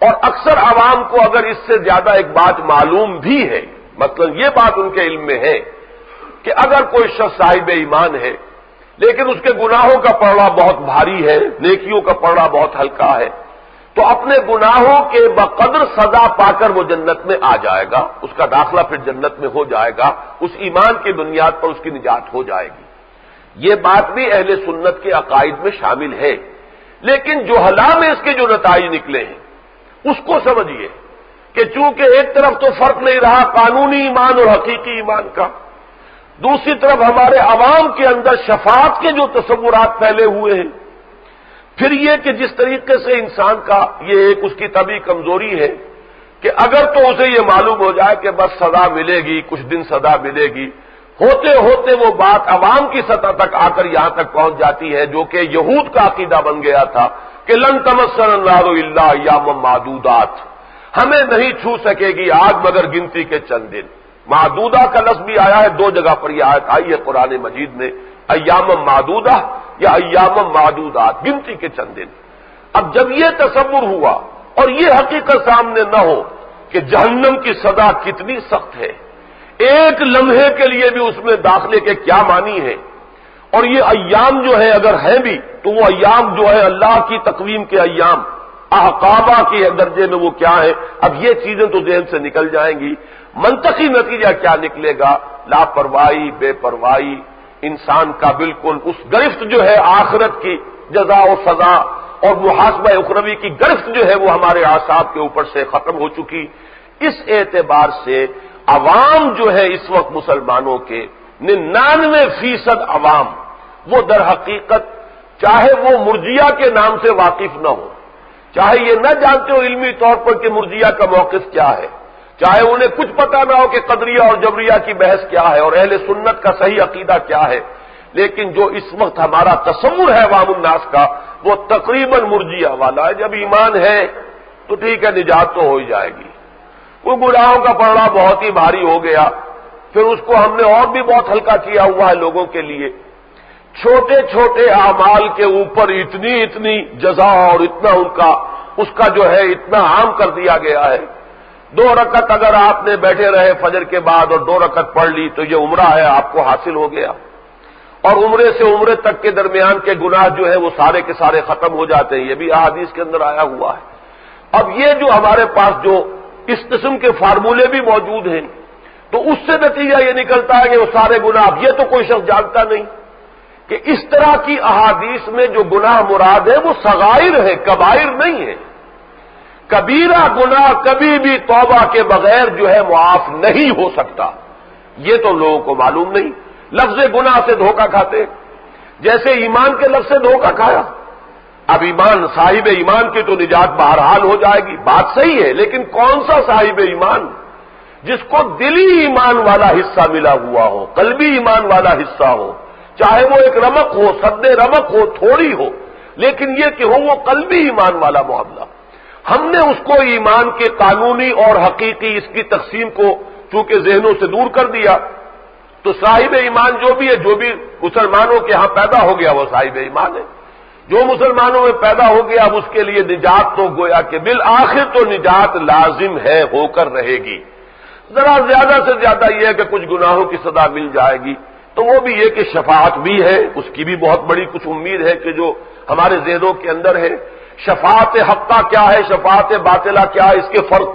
اور اکثر عوام کو اگر اس سے زیادہ ایک بات معلوم بھی ہے، مثلا یہ بات ان کے علم میں ہے کہ اگر کوئی شخص صاحب ایمان ہے لیکن اس کے گناہوں کا پڑا بہت بھاری ہے، نیکیوں کا پڑا بہت ہلکا ہے، تو اپنے گناہوں کے بقدر سزا پا کر وہ جنت میں آ جائے گا، اس کا داخلہ پھر جنت میں ہو جائے گا، اس ایمان کی بنیاد پر اس کی نجات ہو جائے گی۔ یہ بات بھی اہل سنت کے عقائد میں شامل ہے، لیکن جہلا میں اس کے جو نتائج نکلے ہیں اس کو سمجھیے کہ چونکہ ایک طرف تو فرق نہیں رہا قانونی ایمان اور حقیقی ایمان کا، دوسری طرف ہمارے عوام کے اندر شفاعت کے جو تصورات پھیلے ہوئے ہیں، پھر یہ کہ جس طریقے سے انسان کا یہ ایک اس کی طبعی کمزوری ہے کہ اگر تو اسے یہ معلوم ہو جائے کہ بس سزا ملے گی، کچھ دن سزا ملے گی، ہوتے ہوتے وہ بات عوام کی سطح تک آ کر یہاں تک پہنچ جاتی ہے جو کہ یہود کا عقیدہ بن گیا تھا کہ لن تمسنا النار الا ایاما معدودات، ہمیں نہیں چھو سکے گی آگ مگر گنتی کے چند دن۔ معدودہ کا لفظ بھی آیا ہے، دو جگہ پر یہ آیت آئی ہے قرآن مجید میں، ایام معدودہ یا ایام معدودات، گنتی کے چند دن۔ اب جب یہ تصور ہوا اور یہ حقیقت سامنے نہ ہو کہ جہنم کی سزا کتنی سخت ہے، ایک لمحے کے لیے بھی اس میں داخلے کے کیا معنی ہے، اور یہ ایام جو ہے اگر ہیں بھی تو وہ ایام جو ہے اللہ کی تقویم کے ایام احقابہ کے درجے میں وہ کیا ہے، اب یہ چیزیں تو ذہن سے نکل جائیں گی۔ منطقی نتیجہ کیا نکلے گا؟ لاپرواہی، بے پرواہی، انسان کا بالکل اس گرفت جو ہے آخرت کی جزا و سزا اور محاسبہ اخروی کی گرفت جو ہے وہ ہمارے اعصاب کے اوپر سے ختم ہو چکی۔ اس اعتبار سے عوام جو ہے اس وقت مسلمانوں کے 99% عوام وہ در حقیقت چاہے وہ مرجیہ کے نام سے واقف نہ ہو، چاہے یہ نہ جانتے ہو علمی طور پر کہ مرجیہ کا موقف کیا ہے، چاہے انہیں کچھ پتہ نہ ہو کہ قدریہ اور جبریہ کی بحث کیا ہے اور اہل سنت کا صحیح عقیدہ کیا ہے، لیکن جو اس وقت ہمارا تصور ہے عوام الناس کا وہ تقریباً مرجیہ والا ہے۔ جب ایمان ہے تو ٹھیک ہے نجات تو ہو ہی جائے گی، وہ گناہوں کا پڑا بہت ہی بھاری ہو گیا، پھر اس کو ہم نے اور بھی بہت ہلکا کیا ہوا ہے لوگوں کے لیے، چھوٹے چھوٹے اعمال کے اوپر اتنی جزا اور اتنا اس کا جو ہے اتنا عام کر دیا گیا ہے۔ 2 رکعت اگر آپ نے بیٹھے رہے فجر کے بعد اور 2 رکعت پڑھ لی تو یہ عمرہ ہے آپ کو حاصل ہو گیا، اور عمرے سے عمرے تک کے درمیان کے گناہ جو ہے وہ سارے کے سارے ختم ہو جاتے ہیں، یہ بھی احادیث کے اندر آیا ہوا ہے۔ اب یہ جو ہمارے پاس جو اس قسم کے فارمولے بھی موجود ہیں تو اس سے نتیجہ یہ نکلتا ہے کہ وہ سارے گناہ، اب یہ تو کوئی شخص جانتا نہیں کہ اس طرح کی احادیث میں جو گناہ مراد ہے وہ صغائر ہے، کبائر نہیں ہے۔ کبیرہ گناہ کبھی بھی توبہ کے بغیر جو ہے معاف نہیں ہو سکتا، یہ تو لوگوں کو معلوم نہیں۔ لفظ گناہ سے دھوکہ کھاتے جیسے ایمان کے لفظ سے دھوکہ کھایا۔ اب ایمان، صاحب ایمان کی تو نجات بہرحال ہو جائے گی، بات صحیح ہے، لیکن کون سا صاحب ایمان؟ جس کو دلی ایمان والا حصہ ملا ہوا ہو، قلبی ایمان والا حصہ ہو، چاہے وہ ایک رمق ہو، صد رمق ہو، تھوڑی ہو، لیکن یہ کہ ہو وہ قلبی ایمان والا معاملہ۔ ہم نے اس کو ایمان کے قانونی اور حقیقی اس کی تقسیم کو چونکہ ذہنوں سے دور کر دیا، تو صاحب ایمان جو بھی ہے، جو بھی مسلمانوں کے ہاں پیدا ہو گیا وہ صاحب ایمان ہے، جو مسلمانوں میں پیدا ہو گیا اب اس کے لیے نجات تو گویا کہ بالآخر تو نجات لازم ہے، ہو کر رہے گی۔ ذرا زیادہ سے زیادہ یہ ہے کہ کچھ گناہوں کی سزا مل جائے گی، تو وہ بھی یہ کہ شفاعت بھی ہے، اس کی بھی بہت بڑی کچھ امید ہے کہ جو ہمارے ذہنوں کے اندر ہے۔ شفاعت حقہ کیا ہے، شفاعت باطلہ کیا ہے،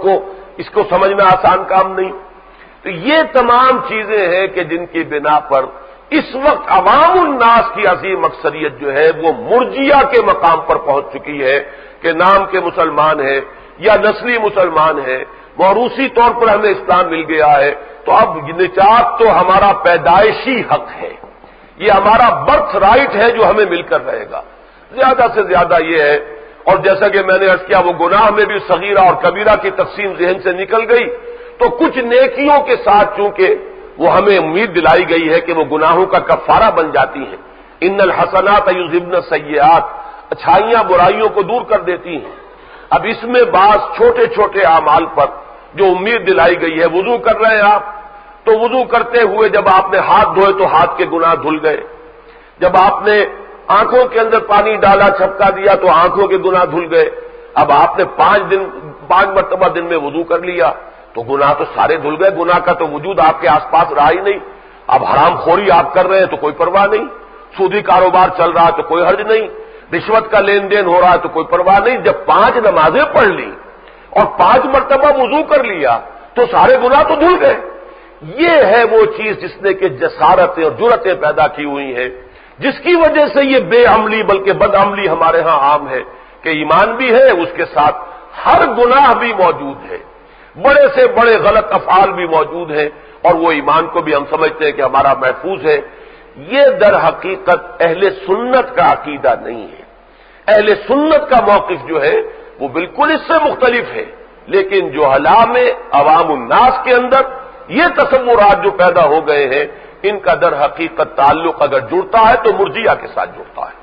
اس کو سمجھنا آسان کام نہیں۔ تو یہ تمام چیزیں ہیں کہ جن کی بنا پر اس وقت عوام الناس کی عظیم اکثریت جو ہے وہ مرجیہ کے مقام پر پہنچ چکی ہے کہ نام کے مسلمان ہے یا نسلی مسلمان ہے، موروثی طور پر ہمیں اسلام مل گیا ہے، تو اب نجات تو ہمارا پیدائشی حق ہے، یہ ہمارا برتھ رائٹ ہے جو ہمیں مل کر رہے گا۔ زیادہ سے زیادہ یہ ہے، اور جیسا کہ میں نے عرض کیا وہ گناہ میں بھی صغیرہ اور کبیرہ کی تقسیم ذہن سے نکل گئی، تو کچھ نیکیوں کے ساتھ چونکہ وہ ہمیں امید دلائی گئی ہے کہ وہ گناہوں کا کفارہ بن جاتی ہیں۔ ان الحسنات یذہبن السیئات، اچھائیاں برائیوں کو دور کر دیتی ہیں۔ اب اس میں بعض چھوٹے چھوٹے اعمال پر جو امید دلائی گئی ہے، وضو کر رہے ہیں آپ تو وضو کرتے ہوئے جب آپ نے ہاتھ دھوئے تو ہاتھ کے گناہ دھل گئے، جب آپ نے آنکھوں کے اندر پانی ڈالا چھپکا دیا تو آنکھوں کے گناہ دھل گئے، اب آپ نے 5 دن 5 مرتبہ دن میں وضو کر لیا تو گناہ تو سارے دھل گئے، گناہ کا تو وجود آپ کے آس پاس رہا ہی نہیں۔ اب حرام خوری آپ کر رہے ہیں تو کوئی پرواہ نہیں، سودی کاروبار چل رہا ہے تو کوئی حرج نہیں، رشوت کا لین دین ہو رہا ہے تو کوئی پرواہ نہیں۔ جب 5 نمازیں پڑھ لی اور 5 مرتبہ وضو کر لیا تو سارے گناہ تو دھل گئے۔ یہ ہے وہ چیز جس نے کہ جسارتیں اور جرأتیں پیدا کی ہوئی ہیں، جس کی وجہ سے یہ بے عملی بلکہ بد عملی ہمارے ہاں عام ہے کہ ایمان بھی ہے، اس کے ساتھ ہر گناہ بھی موجود ہے، بڑے سے بڑے غلط افعال بھی موجود ہیں، اور وہ ایمان کو بھی ہم سمجھتے ہیں کہ ہمارا محفوظ ہے۔ یہ در حقیقت اہل سنت کا عقیدہ نہیں ہے۔ اہل سنت کا موقف جو ہے وہ بالکل اس سے مختلف ہے، لیکن جو حلام عوام الناس کے اندر یہ تصورات جو پیدا ہو گئے ہیں، ان کا در حقیقت تعلق اگر جڑتا ہے تو مرجیہ کے ساتھ جڑتا ہے۔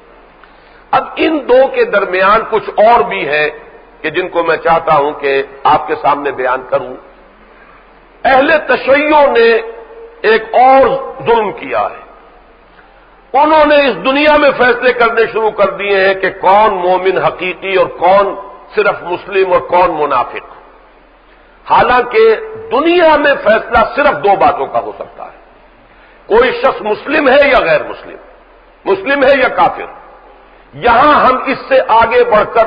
اب ان دو کے درمیان کچھ اور بھی ہے کہ جن کو میں چاہتا ہوں کہ آپ کے سامنے بیان کروں۔ اہل تشیع نے ایک اور ظلم کیا ہے، انہوں نے اس دنیا میں فیصلے کرنے شروع کر دیے ہیں کہ کون مومن حقیقی اور کون صرف مسلم اور کون منافق، حالانکہ دنیا میں فیصلہ صرف 2 باتوں کا ہو سکتا ہے، کوئی شخص مسلم ہے یا غیر مسلم، مسلم ہے یا کافر۔ یہاں ہم اس سے آگے بڑھ کر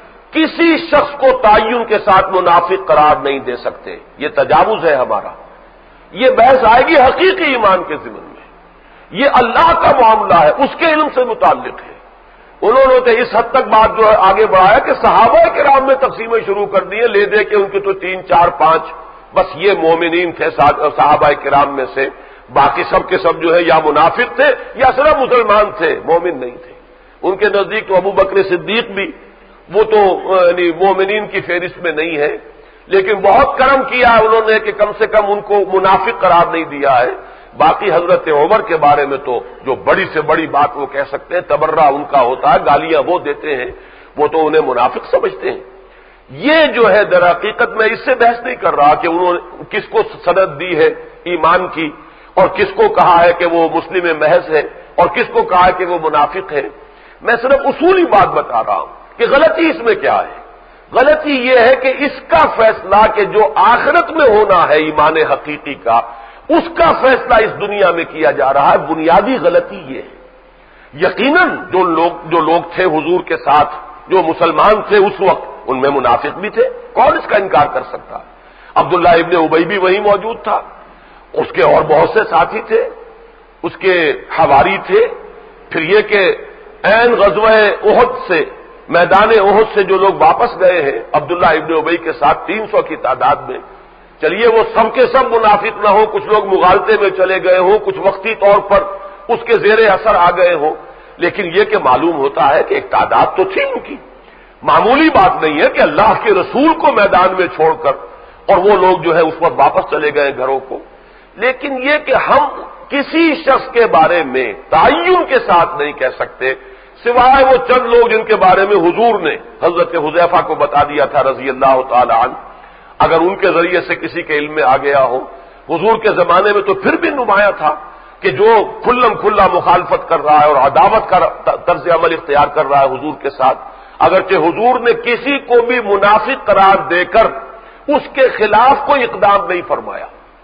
کسی شخص کو تعین کے ساتھ منافق قرار نہیں دے سکتے، یہ تجاوز ہے ہمارا۔ یہ بحث آئے گی حقیقی ایمان کے ضمن میں، یہ اللہ کا معاملہ ہے، اس کے علم سے متعلق ہے۔ انہوں نے تو اس حد تک بات جو ہے آگے بڑھایا کہ صحابہ کرام میں تقسیمیں شروع کر دی ہیں، لے دے کے ان کے تو 3 4 5 بس یہ مومنین تھے صحابہ کرام میں سے، باقی سب کے سب جو ہے یا منافق تھے یا صرف مسلمان تھے، مومن نہیں تھے۔ ان کے نزدیک تو ابو بکر صدیق بھی وہ تو یعنی مومنین کی فہرست میں نہیں ہے، لیکن بہت کرم کیا ہے انہوں نے کہ کم سے کم ان کو منافق قرار نہیں دیا ہے۔ باقی حضرت عمر کے بارے میں تو جو بڑی سے بڑی بات وہ کہہ سکتے ہیں، تبرہ ان کا ہوتا ہے، گالیاں وہ دیتے ہیں، وہ تو انہیں منافق سمجھتے ہیں۔ یہ جو ہے در حقیقت میں اس سے بحث نہیں کر رہا کہ انہوں نے کس کو سند دی ہے ایمان کی اور کس کو کہا ہے کہ وہ مسلم محض ہے اور کس کو کہا ہے کہ وہ منافق ہے۔ میں صرف اصولی بات بتا رہا ہوں کہ غلطی اس میں کیا ہے۔ غلطی یہ ہے کہ اس کا فیصلہ کہ جو آخرت میں ہونا ہے ایمان حقیقی کا، اس کا فیصلہ اس دنیا میں کیا جا رہا ہے۔ بنیادی غلطی یہ ہے۔ یقیناً جو لوگ تھے حضور کے ساتھ، جو مسلمان تھے اس وقت، ان میں منافق بھی تھے، کون اس کا انکار کر سکتا؟ عبداللہ ابن ابی بھی وہیں موجود تھا، اس کے اور بہت سے ساتھی تھے، اس کے حواری تھے۔ پھر یہ کہ عین غزوہ احد سے، میدان احد سے جو لوگ واپس گئے ہیں عبداللہ ابن ابی کے ساتھ 300 کی تعداد میں، چلیے وہ سب کے سب منافق نہ ہو، کچھ لوگ مغالطے میں چلے گئے ہوں، کچھ وقتی طور پر اس کے زیر اثر آ گئے ہوں، لیکن یہ کہ معلوم ہوتا ہے کہ ایک تعداد تو تھی ان کی۔ معمولی بات نہیں ہے کہ اللہ کے رسول کو میدان میں چھوڑ کر اور وہ لوگ جو ہے اس وقت واپس چلے گئے گھروں کو۔ لیکن یہ کہ ہم کسی شخص کے بارے میں تعین کے ساتھ نہیں کہہ سکتے، سوائے وہ چند لوگ جن کے بارے میں حضور نے حضرت حذیفہ کو بتا دیا تھا رضی اللہ تعالی عنہ، اگر ان کے ذریعے سے کسی کے علم میں آ گیا ہو۔ حضور کے زمانے میں تو پھر بھی نمایاں تھا کہ جو کھلم کھلا مخالفت کر رہا ہے اور عداوت کا طرز عمل اختیار کر رہا ہے حضور کے ساتھ، اگرچہ حضور نے کسی کو بھی منافق قرار دے کر اس کے خلاف کوئی اقدام نہیں فرمایا۔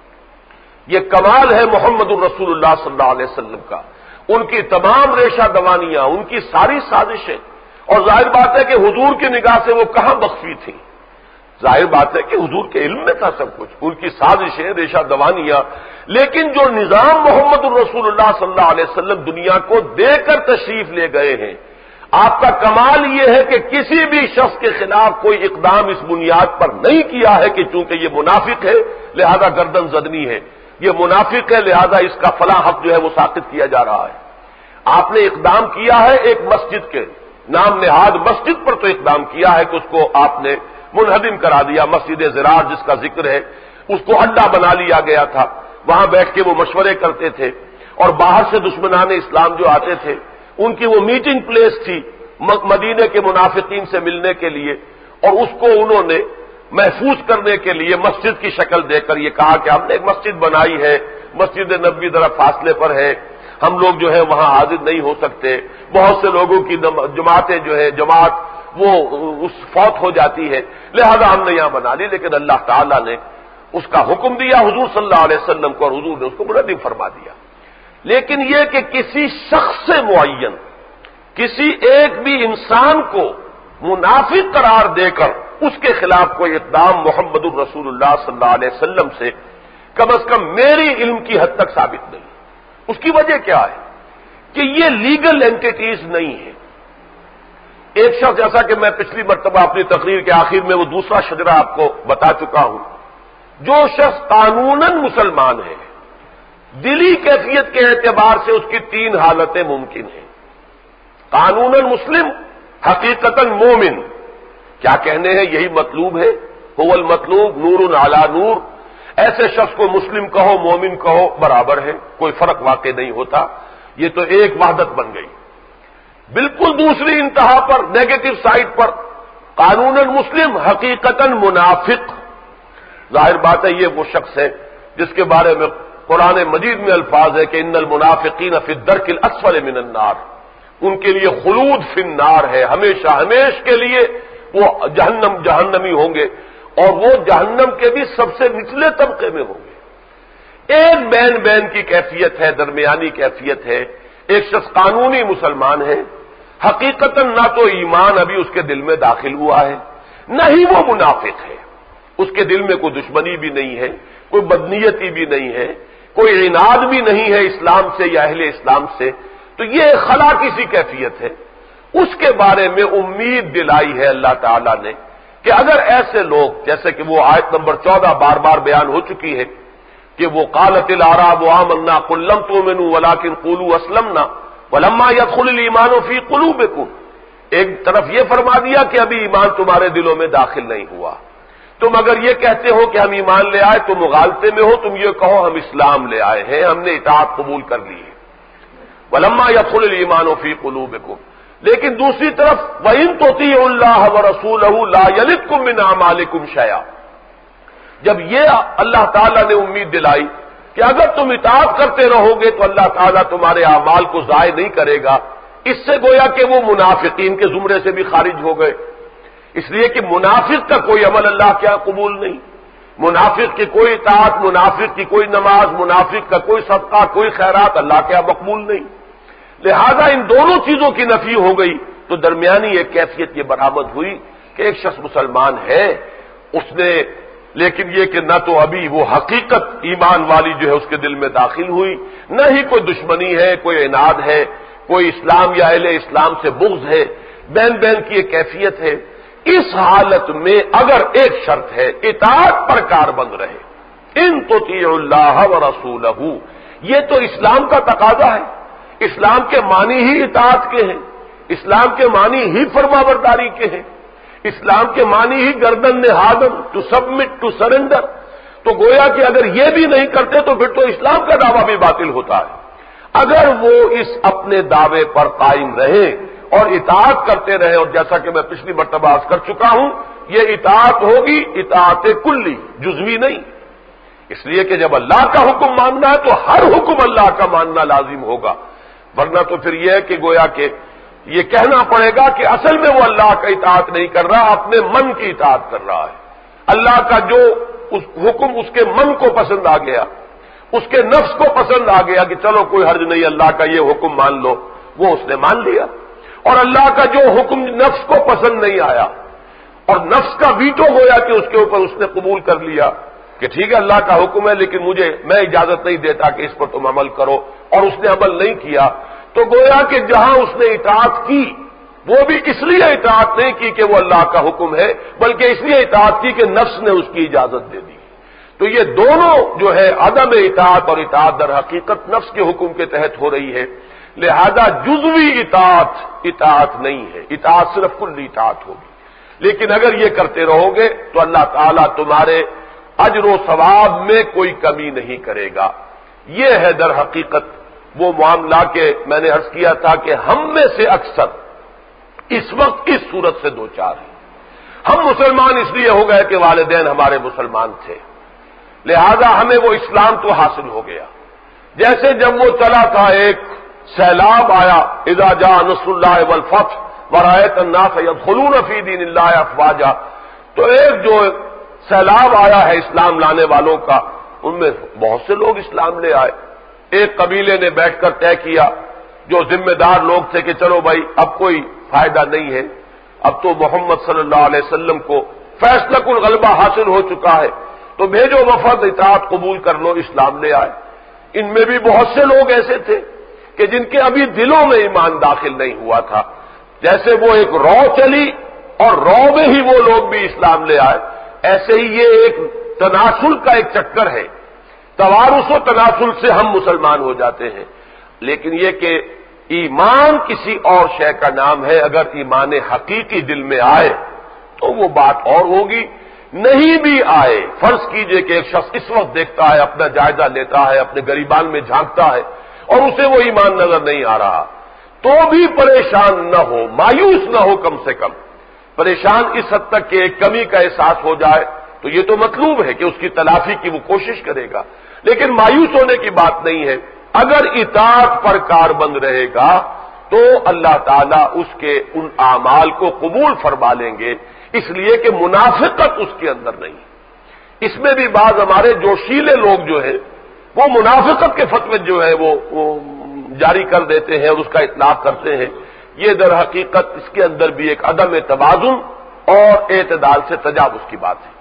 یہ کمال ہے محمد الرسول اللہ صلی اللہ علیہ وسلم کا، ان کی تمام ریشہ دوانیاں، ان کی ساری سازشیں، اور ظاہر بات ہے کہ حضور کی نگاہ سے وہ کہاں مخفی تھی، ظاہر بات ہے کہ حضور کے علم میں تھا سب کچھ، ان کی سازشیں، ریشہ دوانیاں، لیکن جو نظام محمد الرسول اللہ صلی اللہ علیہ وسلم دنیا کو دے کر تشریف لے گئے ہیں، آپ کا کمال یہ ہے کہ کسی بھی شخص کے خلاف کوئی اقدام اس بنیاد پر نہیں کیا ہے کہ چونکہ یہ منافق ہے لہذا گردن زدنی ہے، یہ منافق ہے لہذا اس کا فلاں حق جو ہے وہ ساقط کیا جا رہا ہے۔ آپ نے اقدام کیا ہے ایک مسجد کے نام نہاد مسجد پر تو اقدام کیا ہے کہ اس کو آپ نے منہدم کرا دیا، مسجد زرار جس کا ذکر ہے اس کو اڈا بنا لیا گیا تھا، وہاں بیٹھ کے وہ مشورے کرتے تھے اور باہر سے دشمنان اسلام جو آتے تھے ان کی وہ میٹنگ پلیس تھی مدینے کے منافقین سے ملنے کے لیے، اور اس کو انہوں نے محفوظ کرنے کے لیے مسجد کی شکل دے کر یہ کہا کہ ہم نے ایک مسجد بنائی ہے، مسجد نبوی ذرا فاصلے پر ہے، ہم لوگ جو ہے وہاں حاضر نہیں ہو سکتے، بہت سے لوگوں کی جماعتیں جو ہے جماعت وہ اس فوت ہو جاتی ہے، لہذا ہم نے یہاں بنا لی، لیکن اللہ تعالیٰ نے اس کا حکم دیا حضور صلی اللہ علیہ وسلم کو، اور حضور نے اس کو منظم فرما دیا۔ لیکن یہ کہ کسی شخص سے معین، کسی ایک بھی انسان کو منافق قرار دے کر اس کے خلاف کوئی اقدام محمد الرسول اللہ صلی اللہ علیہ وسلم سے کم از کم میری علم کی حد تک ثابت نہیں۔ اس کی وجہ کیا ہے کہ یہ لیگل اینٹیٹیز نہیں ہے۔ ایک شخص، جیسا کہ میں پچھلی مرتبہ اپنی تقریر کے آخر میں وہ دوسرا شجرہ آپ کو بتا چکا ہوں، جو شخص قانوناً مسلمان ہے، دلی کیفیت کے اعتبار سے اس کی تین حالتیں ممکن ہیں۔ قانوناً مسلم، حقیقتاً مومن، کیا کہنے ہیں یہی مطلوب ہے، هو المطلوب نور علی نور۔ ایسے شخص کو مسلم کہو مومن کہو برابر ہے، کوئی فرق واقع نہیں ہوتا، یہ تو ایک وحدت بن گئی۔ بالکل دوسری انتہا پر، نیگیٹو سائڈ پر، قانوناً مسلم حقیقتاً منافق۔ ظاہر بات ہے یہ وہ شخص ہے جس کے بارے میں قرآن مجید میں الفاظ ہے کہ ان المنافقین فی الدرک الاسفل من النار، ان کے لیے خلود فی النار ہے، ہمیشہ ہمیش کے لیے وہ جہنمی ہوں گے، اور وہ جہنم کے بھی سب سے نچلے طبقے میں ہوں گے۔ ایک بین کی کیفیت ہے، درمیانی کیفیت ہے۔ ایک شخص قانونی مسلمان ہے، حقیقتاً نہ تو ایمان ابھی اس کے دل میں داخل ہوا ہے، نہ ہی وہ منافق ہے، اس کے دل میں کوئی دشمنی بھی نہیں ہے، کوئی بدنیتی بھی نہیں ہے، کوئی عناد بھی نہیں ہے اسلام سے یا اہل اسلام سے، تو یہ خلا کی سی کیفیت ہے۔ اس کے بارے میں امید دلائی ہے اللہ تعالیٰ نے کہ اگر ایسے لوگ، جیسے کہ وہ آیت نمبر 14 بار بار بیان ہو چکی ہے کہ وہ قالت الاعراب آمنا قل لم تؤمنوا ولکن قولوا اسلمنا ولما يدخل الايمان في قلوبكم، ایک طرف یہ فرما دیا کہ ابھی ایمان تمہارے دلوں میں داخل نہیں ہوا، تم اگر یہ کہتے ہو کہ ہم ایمان لے آئے تو مغالطے میں ہو، تم یہ کہو ہم اسلام لے آئے ہیں، ہم نے اطاعت قبول کر لی ہے، ولما يدخل الايمان في قلوبكم۔ لیکن دوسری طرف وَإِن تُطِيعُوا اللَّهَ وَرَسُولَهُ لَا يَلِدْكُم مِّنْ أَعْمَالِكُمْ شَيْئًا، جب یہ اللہ تعالیٰ نے امید دلائی کہ اگر تم اطاعت کرتے رہو گے تو اللہ تعالیٰ تمہارے اعمال کو ضائع نہیں کرے گا، اس سے گویا کہ وہ منافقین کے زمرے سے بھی خارج ہو گئے، اس لیے کہ منافق کا کوئی عمل اللہ کیا قبول نہیں، منافق کی کوئی اطاعت، منافق کی کوئی نماز، منافق کا کوئی صدقہ، کوئی خیرات اللہ کیا مقبول نہیں۔ لہذا ان دونوں چیزوں کی نفی ہو گئی تو درمیانی ایک کیفیت یہ برآمد ہوئی کہ ایک شخص مسلمان ہے، اس نے، لیکن یہ کہ نہ تو ابھی وہ حقیقت ایمان والی جو ہے اس کے دل میں داخل ہوئی، نہ ہی کوئی دشمنی ہے، کوئی عناد ہے، کوئی اسلام یا اہل اسلام سے بغض ہے، بین کی ایک کیفیت ہے۔ اس حالت میں اگر ایک شرط ہے، اطاعت پر کاربند رہے، ان تطیعوا اللہ ورسولہ، یہ تو اسلام کا تقاضا ہے، اسلام کے معنی ہی اطاعت کے ہیں، اسلام کے معنی ہی فرمانبرداری کے ہیں، اسلام کے معنی ہی گردن نہادن، ٹو سبمٹ، ٹو سرنڈر۔ تو گویا کہ اگر یہ بھی نہیں کرتے تو پھر تو اسلام کا دعویٰ بھی باطل ہوتا ہے۔ اگر وہ اس اپنے دعوے پر قائم رہے اور اطاعت کرتے رہے، اور جیسا کہ میں پچھلی مرتبہ عرض کر چکا ہوں، یہ اطاعت ہوگی اطاعت کلی، جزوی نہیں، اس لیے کہ جب اللہ کا حکم ماننا ہے تو ہر حکم اللہ کا ماننا لازم ہوگا، ورنہ تو پھر یہ ہے کہ گویا کہ یہ کہنا پڑے گا کہ اصل میں وہ اللہ کا اطاعت نہیں کر رہا، اپنے من کی اطاعت کر رہا ہے۔ اللہ کا جو حکم اس کے من کو پسند آ گیا، اس کے نفس کو پسند آ گیا کہ چلو کوئی حرج نہیں، اللہ کا یہ حکم مان لو، وہ اس نے مان لیا، اور اللہ کا جو حکم نفس کو پسند نہیں آیا اور نفس کا ویٹو گویا کہ اس کے اوپر اس نے قبول کر لیا کہ ٹھیک ہے اللہ کا حکم ہے لیکن میں اجازت نہیں دیتا کہ اس پر تم عمل کرو، اور اس نے عمل نہیں کیا، تو گویا کہ جہاں اس نے اطاعت کی وہ بھی اس لیے اطاعت نہیں کی کہ وہ اللہ کا حکم ہے، بلکہ اس لیے اطاعت کی کہ نفس نے اس کی اجازت دے دی۔ تو یہ دونوں جو ہے عدم اطاعت اور اطاعت در حقیقت نفس کے حکم کے تحت ہو رہی ہے، لہذا جزوی اطاعت نہیں ہے، اطاعت صرف کلی اطاعت ہوگی۔ لیکن اگر یہ کرتے رہو گے تو اللہ تعالیٰ تمہارے اجر و ثواب میں کوئی کمی نہیں کرے گا۔ یہ ہے در حقیقت وہ معاملہ کہ میں نے عرض کیا تھا کہ ہم میں سے اکثر اس وقت اس صورت سے دو چار ہیں۔ ہم مسلمان اس لیے ہو گئے کہ والدین ہمارے مسلمان تھے، لہذا ہمیں وہ اسلام تو حاصل ہو گیا، جیسے جب وہ چلا تھا ایک سیلاب آیا، اذا جاء نصر اللہ والفتح وَرَأَيْتَ النَّاسَ يَدْخُلُونَ فِي دِينِ اللَّهِ أَفْوَاجًا۔ تو ایک جو سیلاب آیا ہے اسلام لانے والوں کا، ان میں بہت سے لوگ اسلام لے آئے۔ ایک قبیلے نے بیٹھ کر طے کیا، جو ذمہ دار لوگ تھے، کہ چلو بھائی اب کوئی فائدہ نہیں ہے، اب تو محمد صلی اللہ علیہ وسلم کو فیصلہ کن غلبہ حاصل ہو چکا ہے، تو بھیجو وفد، اطاعت قبول کر لو، اسلام لے آئے۔ ان میں بھی بہت سے لوگ ایسے تھے کہ جن کے ابھی دلوں میں ایمان داخل نہیں ہوا تھا، جیسے وہ ایک رو چلی اور رو میں ہی وہ لوگ بھی اسلام لے آئے، ایسے ہی یہ ایک تناسل کا ایک چکر ہے، توارث و تناسل سے ہم مسلمان ہو جاتے ہیں۔ لیکن یہ کہ ایمان کسی اور شے کا نام ہے، اگر ایمان حقیقی دل میں آئے تو وہ بات اور ہوگی، نہیں بھی آئے، فرض کیجئے کہ ایک شخص اس وقت دیکھتا ہے، اپنا جائزہ لیتا ہے، اپنے گریبان میں جھانکتا ہے اور اسے وہ ایمان نظر نہیں آ رہا، تو بھی پریشان نہ ہو، مایوس نہ ہو، کم سے کم پریشان اس حد تک کہ ایک کمی کا احساس ہو جائے تو یہ تو مطلوب ہے کہ اس کی تلافی کی وہ کوشش کرے گا، لیکن مایوس ہونے کی بات نہیں ہے۔ اگر اطاعت پر کاربند رہے گا تو اللہ تعالیٰ اس کے ان اعمال کو قبول فرما لیں گے، اس لیے کہ منافقت اس کے اندر نہیں۔ اس میں بھی بعض ہمارے جوشیلے لوگ جو ہیں وہ منافقت کے فتوے جو ہے وہ جاری کر دیتے ہیں اور اس کا اطلاق کرتے ہیں، یہ در حقیقت اس کے اندر بھی ایک عدم توازن اور اعتدال سے تجاوز کی بات ہے۔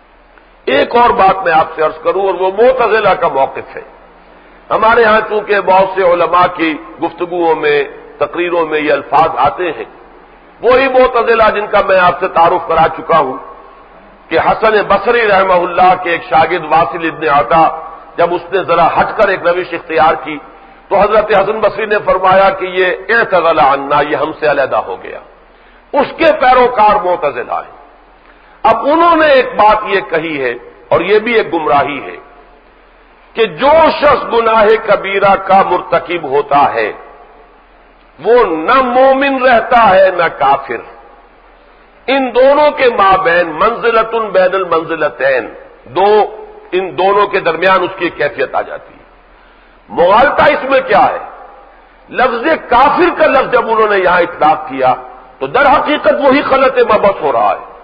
ایک اور بات میں آپ سے عرض کروں، اور وہ معتزلہ کا موقف ہے۔ ہمارے ہاں چونکہ بہت سے علماء کی گفتگوؤں میں، تقریروں میں یہ الفاظ آتے ہیں، وہی معتزلہ جن کا میں آپ سے تعارف کرا چکا ہوں کہ حسن بصری رحمہ اللہ کے ایک شاگرد واصل ابن عطا، جب اس نے ذرا ہٹ کر ایک روش اختیار کی تو حضرت حسن بصری نے فرمایا کہ یہ اعتزل عنا، یہ ہم سے علیحدہ ہو گیا۔ اس کے پیروکار معتزلہ ہیں۔ اب انہوں نے ایک بات یہ کہی ہے، اور یہ بھی ایک گمراہی ہے، کہ جو شخص گناہ کبیرہ کا مرتکب ہوتا ہے وہ نہ مومن رہتا ہے نہ کافر، ان دونوں کے مابین منزلۃ بین المنزلتین، ان دونوں کے درمیان اس کی کیفیت آ جاتی ہے۔ مغالطہ اس میں کیا ہے؟ لفظ کافر کا لفظ جب انہوں نے یہاں اطلاق کیا تو در حقیقت وہی خلط مبث ہو رہا ہے۔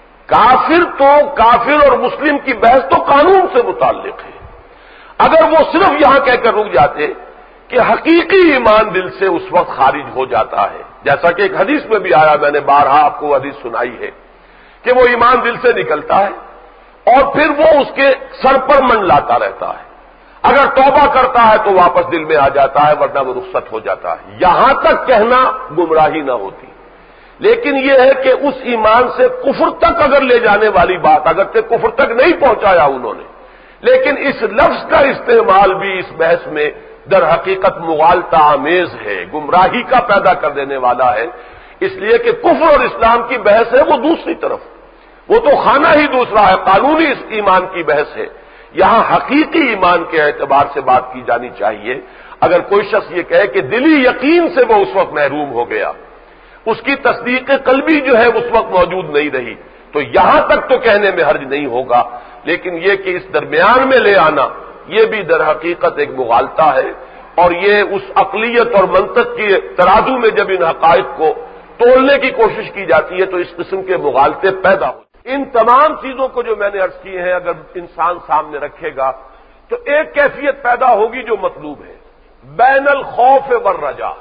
کافر اور مسلم کی بحث تو قانون سے متعلق ہے۔ اگر وہ صرف یہاں کہہ کر رک جاتے کہ حقیقی ایمان دل سے اس وقت خارج ہو جاتا ہے، جیسا کہ ایک حدیث میں بھی آیا، میں نے بارہا آپ کو حدیث سنائی ہے کہ وہ ایمان دل سے نکلتا ہے اور پھر وہ اس کے سر پر منڈلاتا رہتا ہے، اگر توبہ کرتا ہے تو واپس دل میں آ جاتا ہے، ورنہ وہ رخصت ہو جاتا ہے۔ یہاں تک کہنا گمراہی نہ ہوتی، لیکن یہ ہے کہ اس ایمان سے کفر تک اگر لے جانے والی بات، اگرچہ کفر تک نہیں پہنچایا انہوں نے، لیکن اس لفظ کا استعمال بھی اس بحث میں در حقیقت مغالطہ آمیز ہے، گمراہی کا پیدا کر دینے والا ہے، اس لیے کہ کفر اور اسلام کی بحث ہے وہ دوسری طرف، وہ تو خانہ ہی دوسرا ہے، قانونی اس ایمان کی بحث ہے۔ یہاں حقیقی ایمان کے اعتبار سے بات کی جانی چاہیے۔ اگر کوئی شخص یہ کہے کہ دلی یقین سے وہ اس وقت محروم ہو گیا، اس کی تصدیق قلبی جو ہے اس وقت موجود نہیں رہی، تو یہاں تک تو کہنے میں حرج نہیں ہوگا، لیکن یہ کہ اس درمیان میں لے آنا یہ بھی در حقیقت ایک مغالطہ ہے، اور یہ اس عقلیت اور منطق کی ترازو میں جب ان حقائق کو تولنے کی کوشش کی جاتی ہے تو اس قسم کے مغالطے پیدا ہوتے ہیں۔ ان تمام چیزوں کو جو میں نے عرض کی ہیں اگر انسان سامنے رکھے گا تو ایک کیفیت پیدا ہوگی جو مطلوب ہے، بین الخوف والرجاء،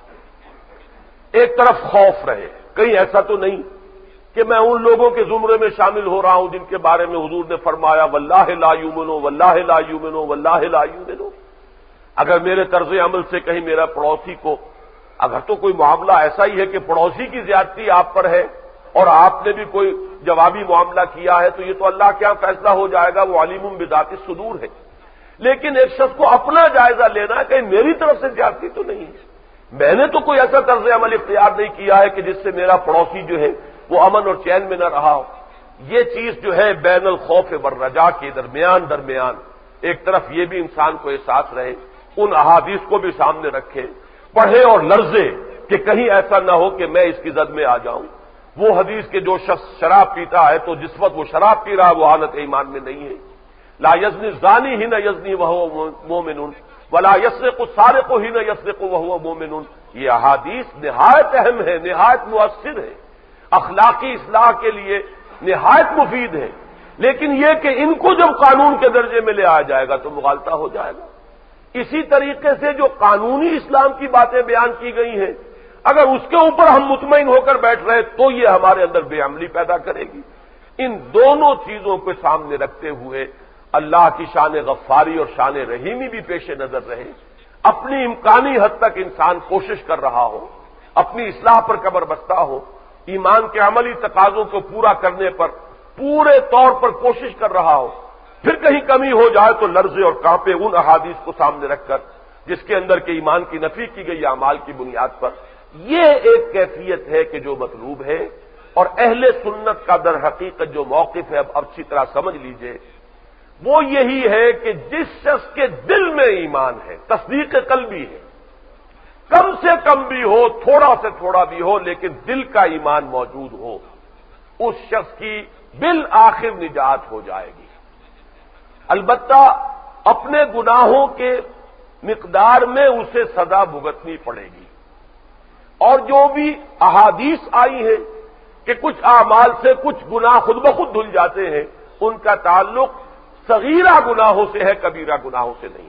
ایک طرف خوف رہے، کہیں ایسا تو نہیں کہ میں ان لوگوں کے زمرے میں شامل ہو رہا ہوں جن کے بارے میں حضور نے فرمایا واللہ لا یؤمنو واللہ لا یؤمنو واللہ لا یؤمنو۔ اگر میرے طرز عمل سے کہیں میرا پڑوسی کو، اگر تو کوئی معاملہ ایسا ہی ہے کہ پڑوسی کی زیادتی آپ پر ہے اور آپ نے بھی کوئی جوابی معاملہ کیا ہے تو یہ تو اللہ کے ہاں فیصلہ ہو جائے گا، وہ علیم بذات الصدور ہے، لیکن ایک شخص کو اپنا جائزہ لینا ہے کہ میری طرف سے زیادتی تو نہیں ہے، میں نے تو کوئی ایسا طرز عمل اختیار نہیں کیا ہے کہ جس سے میرا پڑوسی جو ہے وہ امن اور چین میں نہ رہا ہو۔ یہ چیز جو ہے بین الخوف والرجاء کے درمیان ایک طرف یہ بھی انسان کو احساس رہے، ان احادیث کو بھی سامنے رکھے، پڑھے اور لرزے کہ کہیں ایسا نہ ہو کہ میں اس کی زد میں آ جاؤں۔ وہ حدیث کے جو شخص شراب پیتا ہے تو جس وقت وہ شراب پی رہا ہے وہ حالت ایمان میں نہیں ہے، لا یزنی الزانی حین یزنی وہو مومن، ولا یسرق السارق حین یسرق وهو مؤمن، یہ احادیث نہایت اہم ہے، نہایت مؤثر ہے، اخلاقی اصلاح کے لیے نہایت مفید ہے، لیکن یہ کہ ان کو جب قانون کے درجے میں لے آیا جائے گا تو مغالطہ ہو جائے گا۔ اسی طریقے سے جو قانونی اسلام کی باتیں بیان کی گئی ہیں، اگر اس کے اوپر ہم مطمئن ہو کر بیٹھ رہے تو یہ ہمارے اندر بے عملی پیدا کرے گی۔ ان دونوں چیزوں کو سامنے رکھتے ہوئے اللہ کی شان غفاری اور شان رحیمی بھی پیش نظر رہے، اپنی امکانی حد تک انسان کوشش کر رہا ہو، اپنی اصلاح پر کمر بستہ ہو، ایمان کے عملی تقاضوں کو پورا کرنے پر پورے طور پر کوشش کر رہا ہو، پھر کہیں کمی ہو جائے تو لرزے اور کانپے ان احادیث کو سامنے رکھ کر جس کے اندر کے ایمان کی نفی کی گئی اعمال کی بنیاد پر۔ یہ ایک کیفیت ہے کہ جو مطلوب ہے، اور اہل سنت کا در حقیقت جو موقف ہے اب اچھی طرح سمجھ لیجئے، وہ یہی ہے کہ جس شخص کے دل میں ایمان ہے، تصدیق قلبی ہے، کم سے کم بھی ہو، تھوڑا سے تھوڑا بھی ہو، لیکن دل کا ایمان موجود ہو، اس شخص کی بالآخر نجات ہو جائے گی۔ البتہ اپنے گناہوں کے مقدار میں اسے سزا بھگتنی پڑے گی، اور جو بھی احادیث آئی ہیں کہ کچھ اعمال سے کچھ گناہ خود بخود دھل جاتے ہیں، ان کا تعلق صغیرہ گناہوں سے ہے، کبیرہ گناہوں سے نہیں۔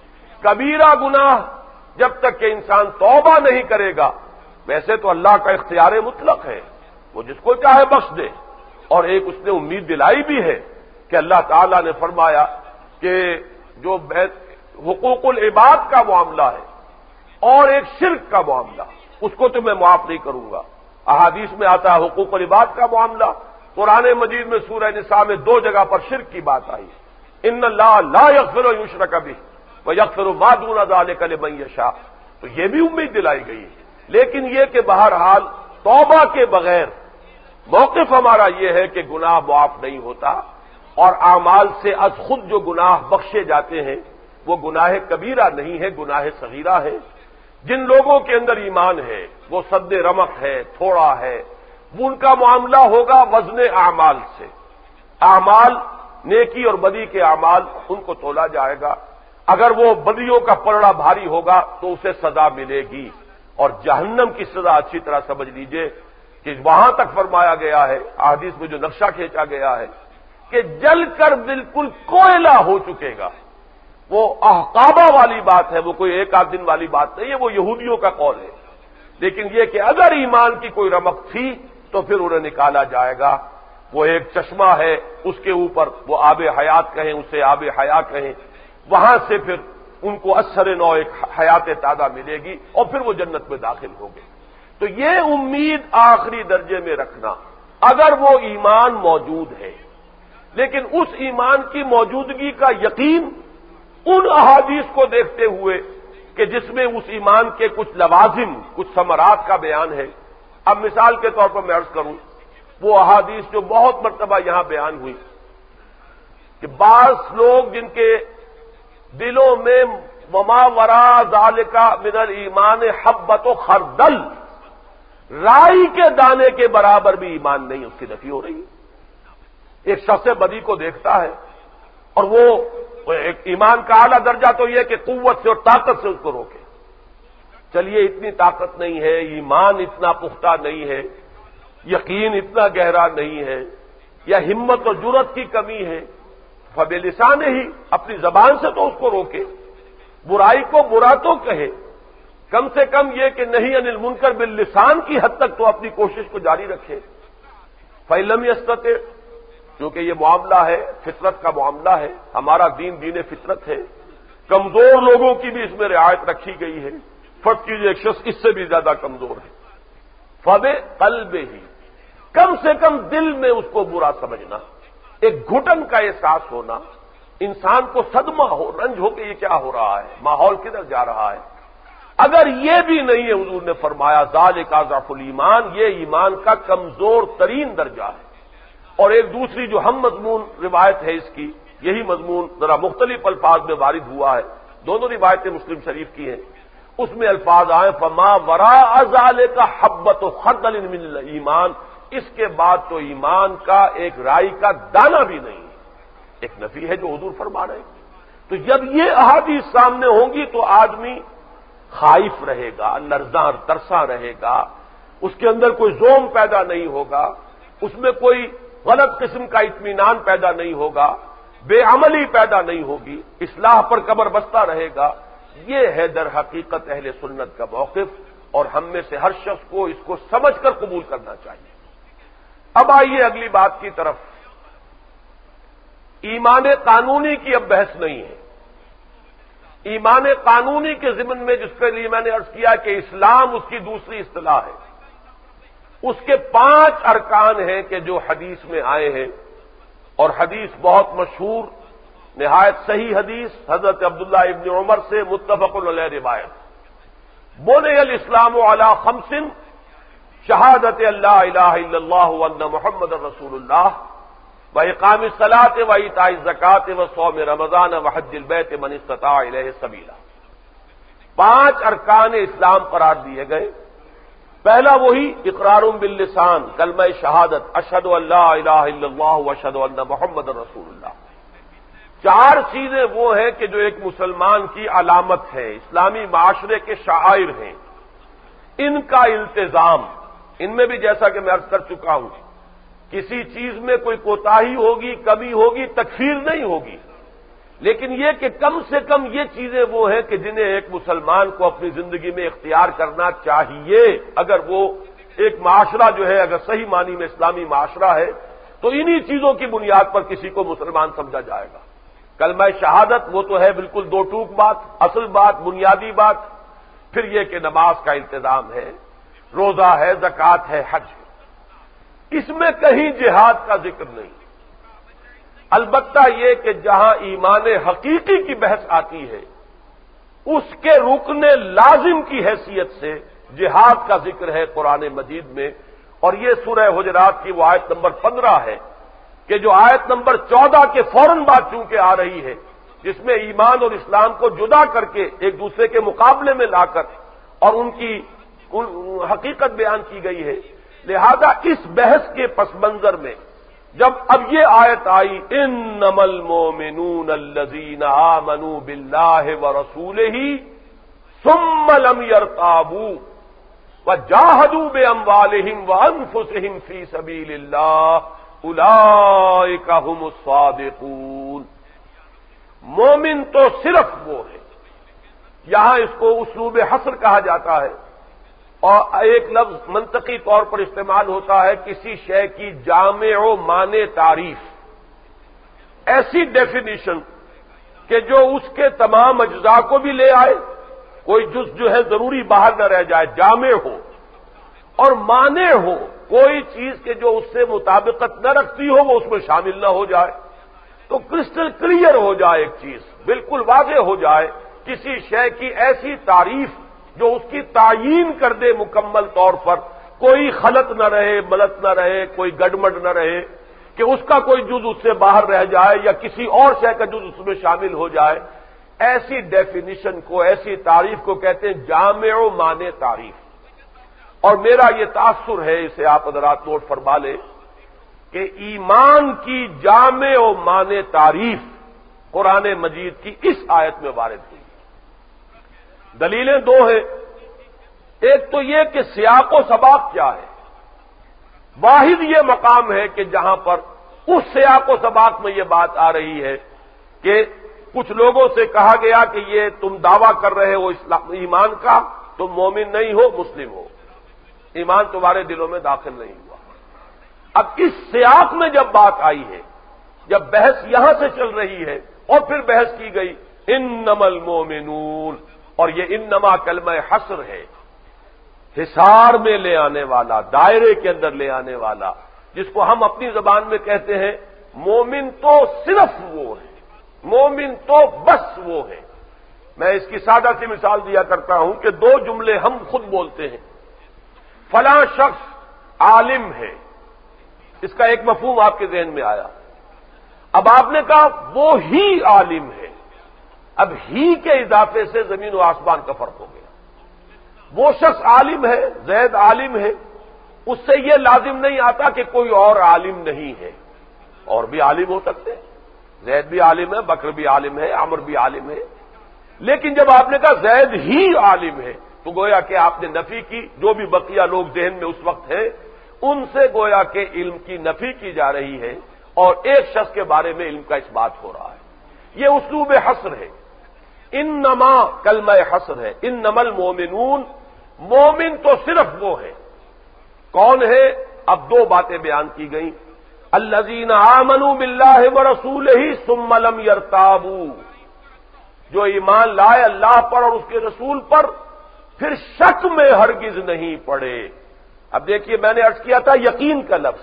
کبیرہ گناہ جب تک کہ انسان توبہ نہیں کرے گا، ویسے تو اللہ کا اختیار مطلق ہے، وہ جس کو چاہے بخش دے، اور ایک اس نے امید دلائی بھی ہے کہ اللہ تعالیٰ نے فرمایا کہ جو حقوق العباد کا معاملہ ہے اور ایک شرک کا معاملہ، اس کو تو میں معاف نہیں کروں گا۔ احادیث میں آتا ہے حقوق العباد کا معاملہ، قرآن مجید میں سورہ نساء میں 2 جگہ پر شرک کی بات آئی، ان اللہ لا یغفر ان یشرک بہ ویغفر ما دون ذلک لمن یشاء، تو یہ بھی امید دلائی گئی ہے۔ لیکن یہ کہ بہرحال توبہ کے بغیر موقف ہمارا یہ ہے کہ گناہ معاف نہیں ہوتا، اور اعمال سے از خود جو گناہ بخشے جاتے ہیں وہ گناہ کبیرہ نہیں ہے، گناہ صغیرہ ہے۔ جن لوگوں کے اندر ایمان ہے، وہ صد رمق ہے، تھوڑا ہے، وہ ان کا معاملہ ہوگا وزن اعمال سے، اعمال نیکی اور بدی کے اعمال ان کو تولا جائے گا، اگر وہ بدیوں کا پلڑا بھاری ہوگا تو اسے سزا ملے گی، اور جہنم کی سزا اچھی طرح سمجھ لیجئے کہ وہاں تک فرمایا گیا ہے، احادیث میں جو نقشہ کھینچا گیا ہے کہ جل کر بالکل کوئلہ ہو چکے گا۔ وہ احقابہ والی بات ہے، وہ کوئی ایک آدھ دن والی بات نہیں ہے، وہ یہودیوں کا قول ہے، لیکن یہ کہ اگر ایمان کی کوئی رمق تھی تو پھر انہیں نکالا جائے گا۔ وہ ایک چشمہ ہے، اس کے اوپر وہ آب حیات کہیں، اسے آب حیات کہیں، وہاں سے پھر ان کو اثر نو ایک حیات تازہ ملے گی، اور پھر وہ جنت میں داخل ہوں گے۔ تو یہ امید آخری درجے میں رکھنا، اگر وہ ایمان موجود ہے، لیکن اس ایمان کی موجودگی کا یقین ان احادیث کو دیکھتے ہوئے کہ جس میں اس ایمان کے کچھ لوازم، کچھ ثمرات کا بیان ہے۔ اب مثال کے طور پر میں عرض کروں، وہ احادیث جو بہت مرتبہ یہاں بیان ہوئی کہ بعض لوگ جن کے دلوں میں وما وراء ذالک من الایمان حبۃ خردل، رائی کے دانے کے برابر بھی ایمان نہیں، اس کی نفی ہو رہی ہے۔ ایک شخص بدی کو دیکھتا ہے اور وہ ایک ایمان کا اعلیٰ درجہ تو یہ کہ قوت سے اور طاقت سے اس کو روکے، چلیے اتنی طاقت نہیں ہے، ایمان اتنا پختہ نہیں ہے، یقین اتنا گہرا نہیں ہے، یا ہمت اور جرأت کی کمی ہے، فبلسانہ ہی اپنی زبان سے تو اس کو روکے، برائی کو برا تو کہے، کم سے کم یہ کہ نہیں عن المنکر باللسان کی حد تک تو اپنی کوشش کو جاری رکھے۔ فَإِن يَسْتَطِعْ، کیونکہ یہ معاملہ ہے، فطرت کا معاملہ ہے، ہمارا دین دین فطرت ہے، کمزور لوگوں کی بھی اس میں رعایت رکھی گئی ہے، فرض کیجیے ایک شخص اس سے بھی زیادہ کمزور ہے، فَبِقَلْبِهِ، کم سے کم دل میں اس کو برا سمجھنا، ایک گھٹن کا احساس ہونا، انسان کو صدمہ ہو، رنج ہو کہ یہ کیا ہو رہا ہے، ماحول کدھر جا رہا ہے۔ اگر یہ بھی نہیں ہے، حضور نے فرمایا ذالک ضعف الایمان، یہ ایمان کا کمزور ترین درجہ ہے۔ اور ایک دوسری جو ہم مضمون روایت ہے اس کی، یہی مضمون ذرا مختلف الفاظ میں وارد ہوا ہے، دونوں روایتیں مسلم شریف کی ہیں، اس میں الفاظ آئے فما وراء ذالک حبۃ خردل من الایمان، اس کے بعد تو ایمان کا ایک رائی کا دانہ بھی نہیں، ایک نفی ہے جو حضور فرما رہے ہیں۔ تو جب یہ احادیث سامنے ہوں گی تو آدمی خائف رہے گا، لرزاں ترساں رہے گا، اس کے اندر کوئی زوم پیدا نہیں ہوگا، اس میں کوئی غلط قسم کا اطمینان پیدا نہیں ہوگا، بے عملی پیدا نہیں ہوگی، اصلاح پر قبر بستہ رہے گا۔ یہ ہے در حقیقت اہل سنت کا موقف، اور ہم میں سے ہر شخص کو اس کو سمجھ کر قبول کرنا چاہیے۔ اب آئیے اگلی بات کی طرف۔ ایمان قانونی کی اب بحث نہیں ہے۔ ایمان قانونی کے ضمن میں جس کے لیے میں نے عرض کیا کہ اسلام اس کی دوسری اصطلاح ہے، اس کے 5 ارکان ہیں کہ جو حدیث میں آئے ہیں، اور حدیث بہت مشہور، نہایت صحیح حدیث حضرت عبداللہ ابن عمر سے متفق علیہ روایت، بنی الاسلام علی 5 شہادت اللہ الہ الا اللہ وان محمد رسول اللہ واقام الصلاۃ وایتاء الزکوٰۃ وصوم رمضان وحج البیت من استطاع الیہ سبیلا۔ 5 ارکان اسلام قرار دیے گئے۔ پہلا وہی اقرار باللسان، کلمہ شہادت، اشہد ان لا الہ الا اللہ واشہد ان محمد رسول اللہ۔ 4 چیزیں وہ ہیں کہ جو ایک مسلمان کی علامت ہے، اسلامی معاشرے کے شعائر ہیں، ان کا التزام، ان میں بھی جیسا کہ میں عرض کر چکا ہوں، کسی چیز میں کوئی کوتاہی ہوگی، کمی ہوگی، تکفیر نہیں ہوگی، لیکن یہ کہ کم سے کم یہ چیزیں وہ ہیں کہ جنہیں ایک مسلمان کو اپنی زندگی میں اختیار کرنا چاہیے۔ اگر وہ ایک معاشرہ جو ہے، اگر صحیح معنی میں اسلامی معاشرہ ہے، تو انہی چیزوں کی بنیاد پر کسی کو مسلمان سمجھا جائے گا۔ کلمہ شہادت وہ تو ہے بالکل 2 ٹوک بات، اصل بات، بنیادی بات۔ پھر یہ کہ نماز کا انتظام ہے، روزہ ہے، زکوٰۃ ہے، حج ہے۔ اس میں کہیں جہاد کا ذکر نہیں، البتہ یہ کہ جہاں ایمان حقیقی کی بحث آتی ہے، اس کے رکن لازم کی حیثیت سے جہاد کا ذکر ہے قرآن مجید میں، اور یہ سورہ حجرات کی وہ آیت نمبر 15 ہے کہ جو آیت نمبر 14 کے فوراً بعد چونکہ آ رہی ہے، جس میں ایمان اور اسلام کو جدا کر کے ایک دوسرے کے مقابلے میں لا کر اور ان کی حقیقت بیان کی گئی ہے۔ لہذا اس بحث کے پس منظر میں جب اب یہ آیت آئی، انما المؤمنون الذین آمنوا باللہ ورسولہ ثم لم یرتابوا وجاہدوا باموالہم وانفسہم فی سبیل اللہ اولئک ھم الصادقون۔ مومن تو صرف وہ ہے، یہاں اس کو اسلوب حصر کہا جاتا ہے، اور ایک لفظ منطقی طور پر استعمال ہوتا ہے کسی شے کی جامع و معنی تعریف، ایسی ڈیفینیشن کہ جو اس کے تمام اجزاء کو بھی لے آئے، کوئی جز جو ہے ضروری باہر نہ رہ جائے، جامع ہو اور معنی ہو، کوئی چیز کے جو اس سے مطابقت نہ رکھتی ہو وہ اس میں شامل نہ ہو جائے، تو کرسٹل کلیئر ہو جائے، ایک چیز بالکل واضح ہو جائے، کسی شے کی ایسی تعریف جو اس کی تعیین کر دے مکمل طور پر، کوئی خلط نہ رہے، ملط نہ رہے، کوئی گڑبڑ نہ رہے کہ اس کا کوئی جز اس سے باہر رہ جائے یا کسی اور شے کا جز اس میں شامل ہو جائے۔ ایسی ڈیفینیشن کو، ایسی تعریف کو کہتے ہیں جامع و معنی تعریف۔ اور میرا یہ تاثر ہے، اسے آپ حضرات نوٹ فرما لیں، کہ ایمان کی جامع و معنی تعریف قرآن مجید کی اس آیت میں وارد ہوئی۔ دلیلیں 2 ہیں، ایک تو یہ کہ سیاق و سباق کیا ہے۔ واحد یہ مقام ہے کہ جہاں پر اس سیاق و سباق میں یہ بات آ رہی ہے کہ کچھ لوگوں سے کہا گیا کہ یہ تم دعویٰ کر رہے ہو ایمان کا، تم مومن نہیں ہو، مسلم ہو، ایمان تمہارے دلوں میں داخل نہیں ہوا۔ اب اس سیاق میں جب بات آئی ہے، جب بحث یہاں سے چل رہی ہے اور پھر بحث کی گئی انما المؤمنون، اور یہ انما کلمہ حصر ہے، حصار میں لے آنے والا، دائرے کے اندر لے آنے والا، جس کو ہم اپنی زبان میں کہتے ہیں مومن تو صرف وہ ہے، مومن تو بس وہ ہے۔ میں اس کی سادہ سی مثال دیا کرتا ہوں کہ 2 جملے ہم خود بولتے ہیں، فلاں شخص عالم ہے، اس کا ایک مفہوم آپ کے ذہن میں آیا، اب آپ نے کہا وہ ہی عالم ہے، اب ہی کے اضافے سے زمین و آسمان کا فرق ہو گیا۔ وہ شخص عالم ہے، زید عالم ہے، اس سے یہ لازم نہیں آتا کہ کوئی اور عالم نہیں ہے، اور بھی عالم ہو سکتے ہیں، زید بھی عالم ہے، بکر بھی عالم ہے، عمر بھی عالم ہے، لیکن جب آپ نے کہا زید ہی عالم ہے تو گویا کہ آپ نے نفی کی، جو بھی بقیہ لوگ ذہن میں اس وقت ہیں ان سے گویا کہ علم کی نفی کی جا رہی ہے اور ایک شخص کے بارے میں علم کا اس بات ہو رہا ہے۔ یہ اسلوب حصر ہے، انما کلمہ حصر ہے، انما المومنون، مومن تو صرف وہ ہے، کون ہے؟ اب دو باتیں بیان کی گئیں، الذین آمنوا باللہ ورسولہ ثم لم یرتابوا، جو ایمان لائے اللہ پر اور اس کے رسول پر پھر شک میں ہرگز نہیں پڑے۔ اب دیکھیے میں نے عرض کیا تھا یقین کا لفظ،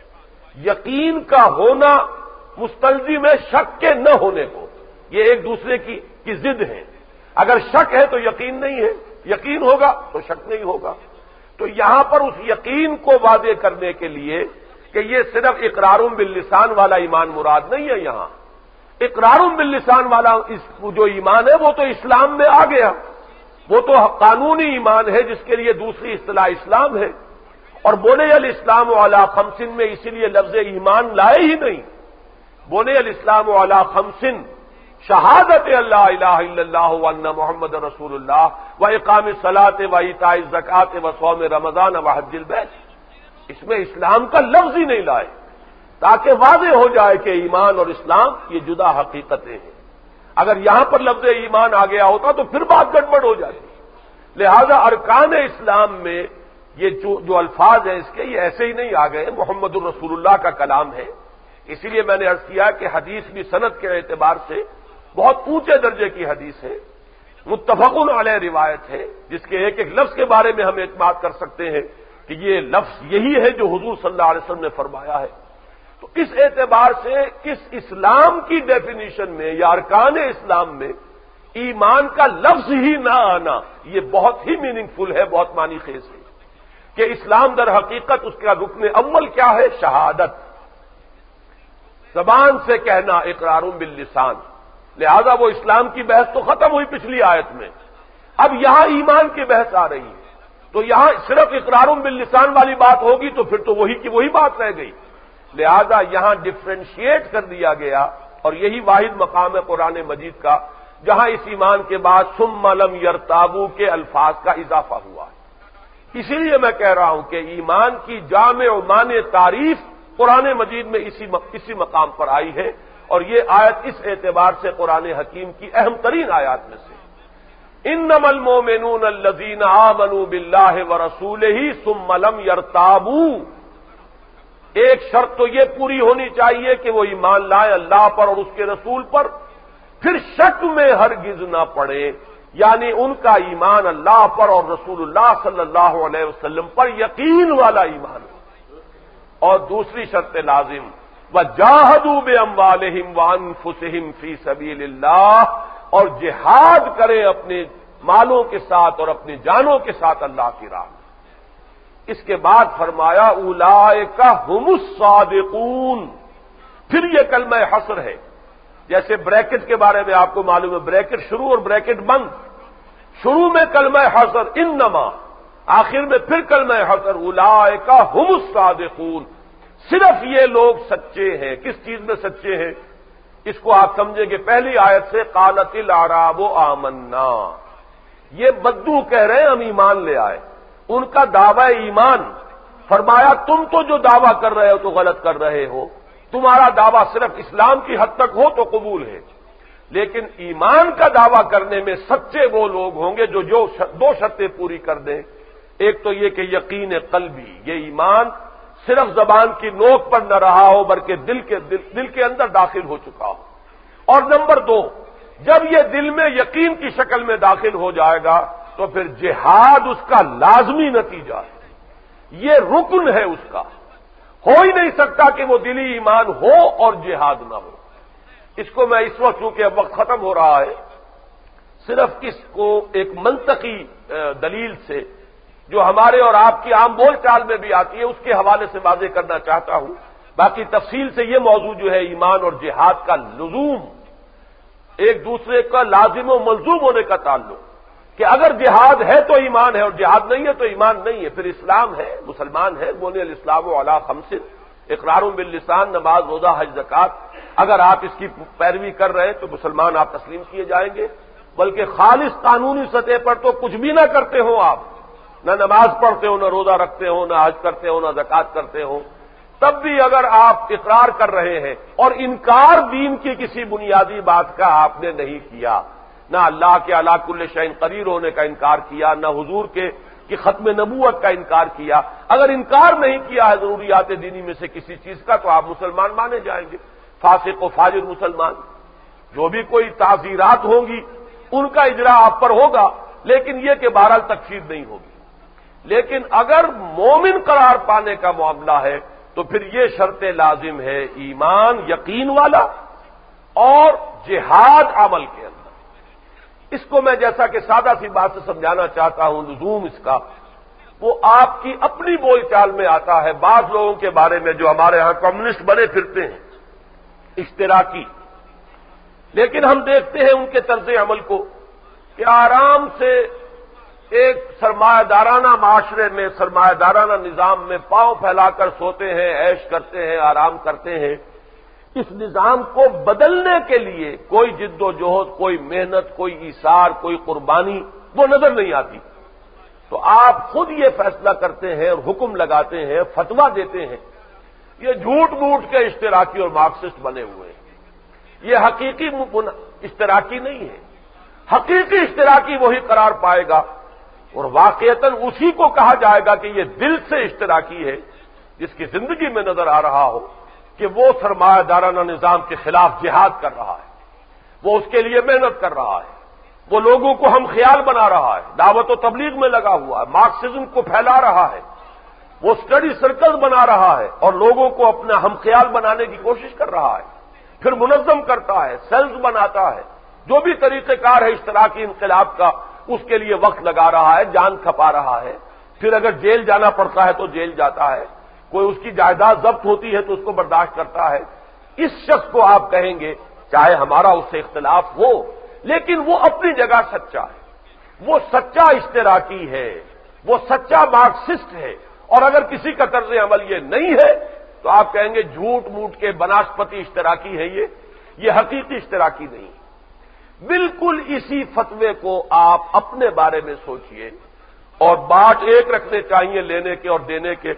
یقین کا ہونا مستلزم ہے شک کے نہ ہونے کو، یہ ایک دوسرے کی ضد ہے، اگر شک ہے تو یقین نہیں ہے، یقین ہوگا تو شک نہیں ہوگا۔ تو یہاں پر اس یقین کو واضح کرنے کے لیے کہ یہ صرف اقرار باللسان والا ایمان مراد نہیں ہے، یہاں اقرار باللسان والا جو ایمان ہے وہ تو اسلام میں آ گیا، وہ تو قانونی ایمان ہے جس کے لیے دوسری اصطلاح اسلام ہے، اور بنی الاسلام علی خمس میں اسی لیے لفظ ایمان لائے ہی نہیں، بنی الاسلام علی خمس، شہادت اللہ الہ الا اللہ وان محمد رسول اللہ و اقام الصلاۃ و ایتاء الزکوٰۃ و صوم رمضان و حج البیت، اس میں اسلام کا لفظ ہی نہیں لائے تاکہ واضح ہو جائے کہ ایمان اور اسلام یہ جدا حقیقتیں ہیں۔ اگر یہاں پر لفظ ایمان آ گیا ہوتا تو پھر بات گڑبڑ ہو جاتی، لہذا ارکان اسلام میں یہ جو الفاظ ہیں اس کے یہ ایسے ہی نہیں آ گئے، محمد الرسول اللہ کا کلام ہے، اسی لیے میں نے عرض کیا کہ حدیث بھی سند کے اعتبار سے بہت اونچے درجے کی حدیث ہے، متفق علیہ روایت ہے، جس کے ایک ایک لفظ کے بارے میں ہم اعتماد کر سکتے ہیں کہ یہ لفظ یہی ہے جو حضور صلی اللہ علیہ وسلم نے فرمایا ہے۔ تو اس اعتبار سے اس اسلام کی ڈیفینیشن میں یا ارکان اسلام میں ایمان کا لفظ ہی نہ آنا یہ بہت ہی میننگ فل ہے، بہت معنی خیز ہے کہ اسلام در حقیقت اس کا رکن اول کیا ہے؟ شہادت، زبان سے کہنا، اقرار باللسان، لہذا وہ اسلام کی بحث تو ختم ہوئی پچھلی آیت میں، اب یہاں ایمان کی بحث آ رہی ہے، تو یہاں صرف اقرار باللسان والی بات ہوگی تو پھر تو وہی کی وہی بات رہ گئی، لہذا یہاں ڈفرینشیٹ کر دیا گیا، اور یہی واحد مقام ہے قرآن مجید کا جہاں اس ایمان کے بعد ثم لم یرتابوا کے الفاظ کا اضافہ ہوا ہے۔ اسی لیے میں کہہ رہا ہوں کہ ایمان کی جامع و مانع تعریف قرآن مجید میں اسی مقام پر آئی ہے، اور یہ آیت اس اعتبار سے قرآن حکیم کی اہم ترین آیات میں سے، انما المؤمنون الذین آمنوا باللہ ورسولہ ثم لم یرتابوا، ایک شرط تو یہ پوری ہونی چاہیے کہ وہ ایمان لائے اللہ پر اور اس کے رسول پر پھر شک میں ہرگز نہ پڑے، یعنی ان کا ایمان اللہ پر اور رسول اللہ صلی اللہ علیہ وسلم پر یقین والا ایمان، اور دوسری شرط لازم وَجَاهَدُوا بِأَمْوَالِهِمْ وَأَنفُسِهِمْ فِي سَبِيلِ اللَّهِ، اور جہاد کرے اپنے مالوں کے ساتھ اور اپنی جانوں کے ساتھ اللہ کی راہ میں۔ اس کے بعد فرمایا اولئک ھم الصادقون، پھر یہ کلمہ حصر ہے، جیسے بریکٹ کے بارے میں آپ کو معلوم ہے، بریکٹ شروع اور بریکٹ بند، شروع میں کلمہ حصر انما، آخر میں پھر کلمہ حصر اولئک ھم الصادقون، صرف یہ لوگ سچے ہیں۔ کس چیز میں سچے ہیں؟ اس کو آپ سمجھیں گے پہلی آیت سے قالت الاعراب آمنا، یہ بدو کہہ رہے ہیں ہم ایمان لے آئے، ان کا دعوی ایمان، فرمایا تم تو جو دعویٰ کر رہے ہو تو غلط کر رہے ہو، تمہارا دعویٰ صرف اسلام کی حد تک ہو تو قبول ہے، لیکن ایمان کا دعویٰ کرنے میں سچے وہ لوگ ہوں گے جو دو شرطیں پوری کر دیں، ایک تو یہ کہ یقین قلبی، یہ ایمان صرف زبان کی نوک پر نہ رہا ہو بلکہ دل کے اندر داخل ہو چکا ہو، اور نمبر دو، جب یہ دل میں یقین کی شکل میں داخل ہو جائے گا تو پھر جہاد اس کا لازمی نتیجہ ہے، یہ رکن ہے اس کا، ہو ہی نہیں سکتا کہ وہ دلی ایمان ہو اور جہاد نہ ہو۔ اس کو میں اس وقت چونکہ اب وقت ختم ہو رہا ہے صرف اس کو ایک منطقی دلیل سے جو ہمارے اور آپ کی عام بول چال میں بھی آتی ہے اس کے حوالے سے واضح کرنا چاہتا ہوں، باقی تفصیل سے یہ موضوع جو ہے ایمان اور جہاد کا لزوم، ایک دوسرے کا لازم و ملزوم ہونے کا تعلق، کہ اگر جہاد ہے تو ایمان ہے اور جہاد نہیں ہے تو ایمان نہیں ہے، پھر اسلام ہے، مسلمان ہے، بنی الاسلام علی خمس، اقرار باللسان، نماز، روزہ، حج، زکات، اگر آپ اس کی پیروی کر رہے ہیں تو مسلمان آپ تسلیم کیے جائیں گے، بلکہ خالص قانونی سطح پر تو کچھ بھی نہ کرتے ہو آپ، نہ نماز پڑھتے ہو، نہ روزہ رکھتے ہو، نہ حج کرتے ہو، نہ زکات کرتے ہو، تب بھی اگر آپ اقرار کر رہے ہیں اور انکار دین کی کسی بنیادی بات کا آپ نے نہیں کیا، نہ اللہ کے علی کل شیء قدیر ہونے کا انکار کیا، نہ حضور کے ختم نبوت کا انکار کیا، اگر انکار نہیں کیا ہے ضروریات دینی میں سے کسی چیز کا، تو آپ مسلمان مانے جائیں گے، فاسق و فاجر مسلمان۔ جو بھی کوئی تعزیرات ہوں گی ان کا اجرا آپ پر ہوگا، لیکن یہ کہ بہرحال تکفیر نہیں ہوگی۔ لیکن اگر مومن قرار پانے کا معاملہ ہے تو پھر یہ شرط لازم ہے ایمان یقین والا اور جہاد عمل کے اندر۔ اس کو میں جیسا کہ سادہ سی بات سے سمجھانا چاہتا ہوں، لزوم اس کا وہ آپ کی اپنی بول چال میں آتا ہے بعض لوگوں کے بارے میں جو ہمارے ہاں کمیونسٹ بنے پھرتے ہیں، اشتراکی، لیکن ہم دیکھتے ہیں ان کے طرز عمل کو کہ آرام سے ایک سرمایہ دارانہ معاشرے میں، سرمایہ دارانہ نظام میں پاؤں پھیلا کر سوتے ہیں، عیش کرتے ہیں، آرام کرتے ہیں۔ اس نظام کو بدلنے کے لیے کوئی جد و جہد، کوئی محنت، کوئی ایثار، کوئی قربانی وہ نظر نہیں آتی، تو آپ خود یہ فیصلہ کرتے ہیں اور حکم لگاتے ہیں، فتویٰ دیتے ہیں۔ یہ جھوٹ موٹ کے اشتراکی اور مارکسسٹ بنے ہوئے ہیں، یہ حقیقی اشتراکی نہیں ہے۔ حقیقی اشتراکی وہی قرار پائے گا اور واقعتاً اسی کو کہا جائے گا کہ یہ دل سے اشتراکی ہے، جس کی زندگی میں نظر آ رہا ہو کہ وہ سرمایہ دارانہ نظام کے خلاف جہاد کر رہا ہے، وہ اس کے لیے محنت کر رہا ہے، وہ لوگوں کو ہم خیال بنا رہا ہے، دعوت و تبلیغ میں لگا ہوا ہے، مارکسزم کو پھیلا رہا ہے، وہ اسٹڈی سرکل بنا رہا ہے اور لوگوں کو اپنا ہم خیال بنانے کی کوشش کر رہا ہے، پھر منظم کرتا ہے، سیلز بناتا ہے، جو بھی طریقہ کار ہے اشتراکی انقلاب کا اس کے لیے وقت لگا رہا ہے، جان کھپا رہا ہے، پھر اگر جیل جانا پڑتا ہے تو جیل جاتا ہے، کوئی اس کی جائیداد ضبط ہوتی ہے تو اس کو برداشت کرتا ہے۔ اس شخص کو آپ کہیں گے چاہے ہمارا اس سے اختلاف ہو لیکن وہ اپنی جگہ سچا ہے، وہ سچا اشتراکی ہے، وہ سچا مارکسسٹ ہے، اور اگر کسی کا طرز عمل یہ نہیں ہے تو آپ کہیں گے جھوٹ موٹ کے بناسپتی اشتراکی ہے، یہ حقیقی اشتراکی نہیں۔ بالکل اسی فتوے کو آپ اپنے بارے میں سوچئے اور بات ایک رکھنے چاہیے، لینے کے اور دینے کے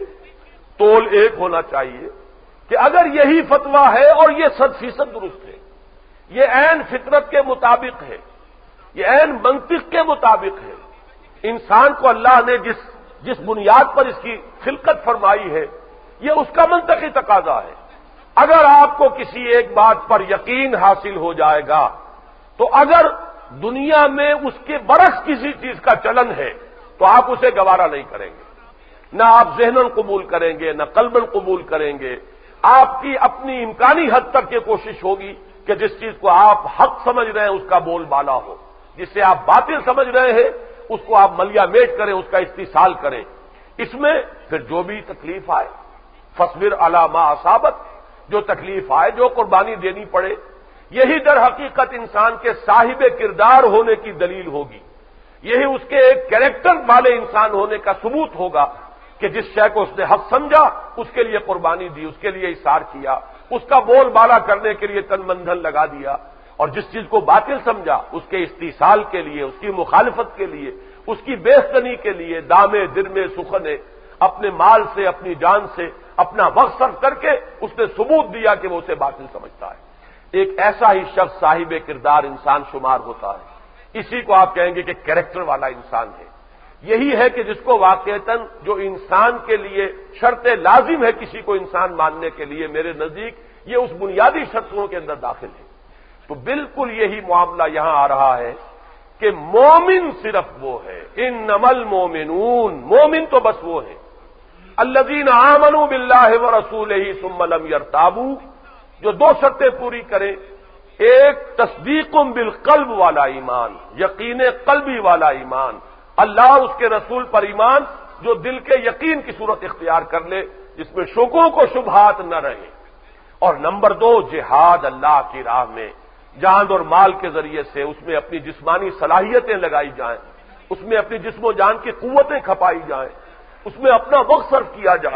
تول ایک ہونا چاہیے کہ اگر یہی فتویٰ ہے اور یہ 100% درست ہے، یہ عین فطرت کے مطابق ہے، یہ عین منطق کے مطابق ہے، انسان کو اللہ نے جس بنیاد پر اس کی خلقت فرمائی ہے یہ اس کا منطقی تقاضا ہے۔ اگر آپ کو کسی ایک بات پر یقین حاصل ہو جائے گا تو اگر دنیا میں اس کے برعکس کسی چیز کا چلن ہے تو آپ اسے گوارا نہیں کریں گے، نہ آپ ذہناً قبول کریں گے، نہ قلباً قبول کریں گے۔ آپ کی اپنی امکانی حد تک یہ کوشش ہوگی کہ جس چیز کو آپ حق سمجھ رہے ہیں اس کا بول بالا ہو، جسے آپ باطل سمجھ رہے ہیں اس کو آپ ملیا میٹ کریں، اس کا استحصال کریں۔ اس میں پھر جو بھی تکلیف آئے، فاصبر علی ما اصابک، جو تکلیف آئے، جو قربانی دینی پڑے، یہی در حقیقت انسان کے صاحب کردار ہونے کی دلیل ہوگی، یہی اس کے ایک کیریکٹر والے انسان ہونے کا ثبوت ہوگا کہ جس شے کو اس نے حق سمجھا اس کے لیے قربانی دی، اس کے لیے اثار کیا، اس کا بول بالا کرنے کے لیے تن من دھن لگا دیا، اور جس چیز کو باطل سمجھا اس کے استحصال کے لیے، اس کی مخالفت کے لیے، اس کی بےستنی کے لیے دامے درمے سخنے اپنے مال سے، اپنی جان سے، اپنا وقت صرف کر کے اس نے ثبوت دیا کہ وہ اسے باطل سمجھتا ہے۔ ایک ایسا ہی شخص صاحب کردار انسان شمار ہوتا ہے، اسی کو آپ کہیں گے کہ کیریکٹر والا انسان ہے۔ یہی ہے کہ جس کو واقعتاً جو انسان کے لیے شرط لازم ہے کسی کو انسان ماننے کے لیے، میرے نزدیک یہ اس بنیادی شرطوں کے اندر داخل ہے۔ تو بالکل یہی معاملہ یہاں آ رہا ہے کہ مومن صرف وہ ہے، انما المومنون، مومن تو بس وہ ہے الذین آمنوا باللہ ورسولہ ثم لم یرتابوا، جو دو شرطیں پوری کریں، ایک تصدیق بالقلب والا ایمان، یقین قلبی والا ایمان، اللہ اس کے رسول پر ایمان جو دل کے یقین کی صورت اختیار کر لے، جس میں شکوں کو شبہات نہ رہے، اور نمبر دو جہاد اللہ کی راہ میں جان اور مال کے ذریعے سے اس میں اپنی جسمانی صلاحیتیں لگائی جائیں، اس میں اپنی جسم و جان کی قوتیں کھپائی جائیں، اس میں اپنا وقت صرف کیا جائے،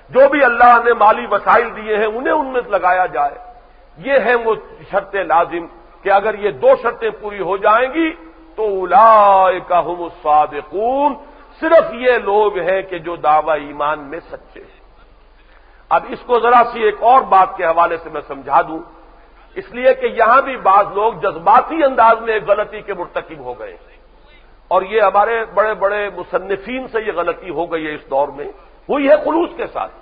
جو بھی اللہ نے مالی وسائل دیے ہیں انہیں ان میں لگایا جائے. یہ ہیں وہ شرط لازم کہ اگر یہ دو شرطیں پوری ہو جائیں گی تو اولئک ھم الصادقون، صرف یہ لوگ ہیں کہ جو دعوی ایمان میں سچے ہیں. اب اس کو ذرا سی ایک اور بات کے حوالے سے میں سمجھا دوں، اس لیے کہ یہاں بھی بعض لوگ جذباتی انداز میں ایک غلطی کے مرتکب ہو گئے، اور یہ ہمارے بڑے بڑے مصنفین سے یہ غلطی ہو گئی ہے، اس دور میں ہوئی ہے خلوص کے ساتھ.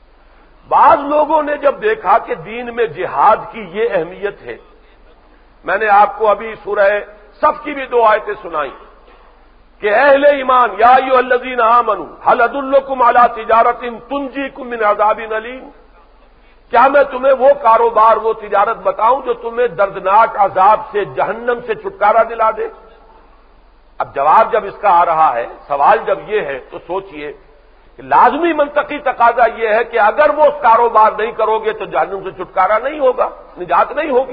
بعض لوگوں نے جب دیکھا کہ دین میں جہاد کی یہ اہمیت ہے، میں نے آپ کو ابھی سورہ صف کی بھی 2 آیتیں سنائیں کہ اہل ایمان یا ایھا الذین آمنوا ھل ادلکم علی تجارۃ تنجیکم من عذاب الیم، کیا میں تمہیں وہ کاروبار وہ تجارت بتاؤں جو تمہیں دردناک عذاب سے جہنم سے چھٹکارا دلا دے؟ اب جواب جب اس کا آ رہا ہے، سوال جب یہ ہے تو سوچئے کہ لازمی منطقی تقاضا یہ ہے کہ اگر وہ کاروبار نہیں کرو گے تو جہنم سے چھٹکارا نہیں ہوگا، نجات نہیں ہوگی.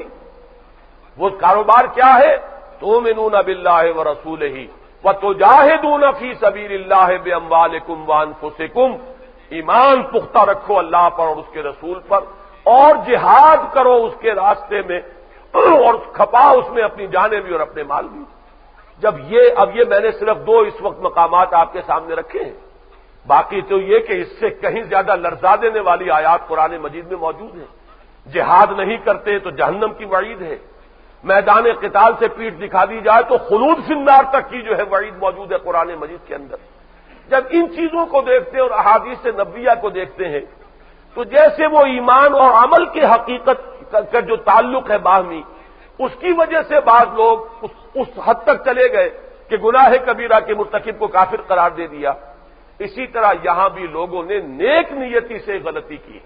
وہ کاروبار کیا ہے؟ تؤمنون باللہ ورسولہ وتجاہدون فی سبیل اللہ باموالکم وانفسکم، ایمان پختہ رکھو اللہ پر اور اس کے رسول پر، اور جہاد کرو اس کے راستے میں، اور کھپا اس میں اپنی جانیں بھی اور اپنے مال بھی. اب یہ میں نے صرف 2 اس وقت مقامات آپ کے سامنے رکھے ہیں، باقی تو یہ کہ اس سے کہیں زیادہ لرزا دینے والی آیات قرآن مجید میں موجود ہیں. جہاد نہیں کرتے تو جہنم کی وعید ہے، میدان قتال سے پیٹھ دکھا دی جائے تو خلود فی النار تک کی جو ہے وعید موجود ہے قرآن مجید کے اندر. جب ان چیزوں کو دیکھتے ہیں اور احادیث نبویہ کو دیکھتے ہیں تو جیسے وہ ایمان اور عمل کے حقیقت کا جو تعلق ہے باہمی، اس کی وجہ سے بعض لوگ اس حد تک چلے گئے کہ گناہ کبیرہ کے مرتکب کو کافر قرار دے دیا. اسی طرح یہاں بھی لوگوں نے نیک نیتی سے غلطی کی،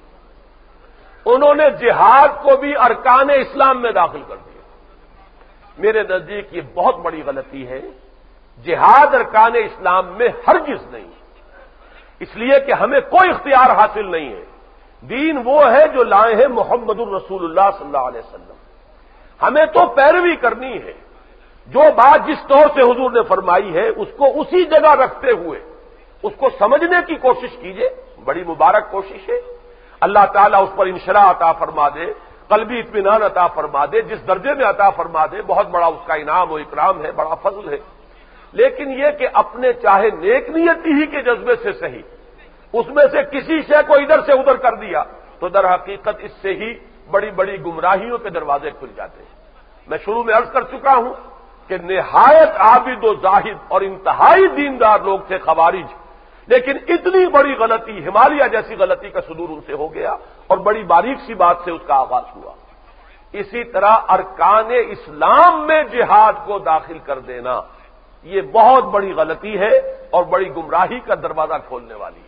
انہوں نے جہاد کو بھی ارکان اسلام میں داخل کر دیا. میرے نزدیک یہ بہت بڑی غلطی ہے. جہاد ارکان اسلام میں ہرگز نہیں، اس لیے کہ ہمیں کوئی اختیار حاصل نہیں ہے. دین وہ ہے جو لائے ہیں محمد الرسول اللہ صلی اللہ علیہ وسلم. ہمیں تو پیروی کرنی ہے. جو بات جس طور سے حضور نے فرمائی ہے اس کو اسی جگہ رکھتے ہوئے اس کو سمجھنے کی کوشش کیجئے. بڑی مبارک کوشش ہے. اللہ تعالیٰ اس پر انشراح عطا فرما دے، قلبی اطمینان عطا فرما دے، جس درجے میں عطا فرما دے بہت بڑا اس کا انعام و اکرام ہے، بڑا فضل ہے. لیکن یہ کہ اپنے چاہے نیک نیتی ہی کے جذبے سے صحیح اس میں سے کسی شے کو ادھر سے ادھر کر دیا تو در حقیقت اس سے ہی بڑی بڑی گمراہیوں کے دروازے کھل جاتے ہیں. میں شروع میں عرض کر چکا ہوں کہ نہایت عابد و زاہد اور انتہائی دیندار لوگ تھے خوارج، لیکن اتنی بڑی غلطی، ہمالیہ جیسی غلطی کا صدور ان سے ہو گیا اور بڑی باریک سی بات سے اس کا آغاز ہوا. اسی طرح ارکان اسلام میں جہاد کو داخل کر دینا یہ بہت بڑی غلطی ہے اور بڑی گمراہی کا دروازہ کھولنے والی.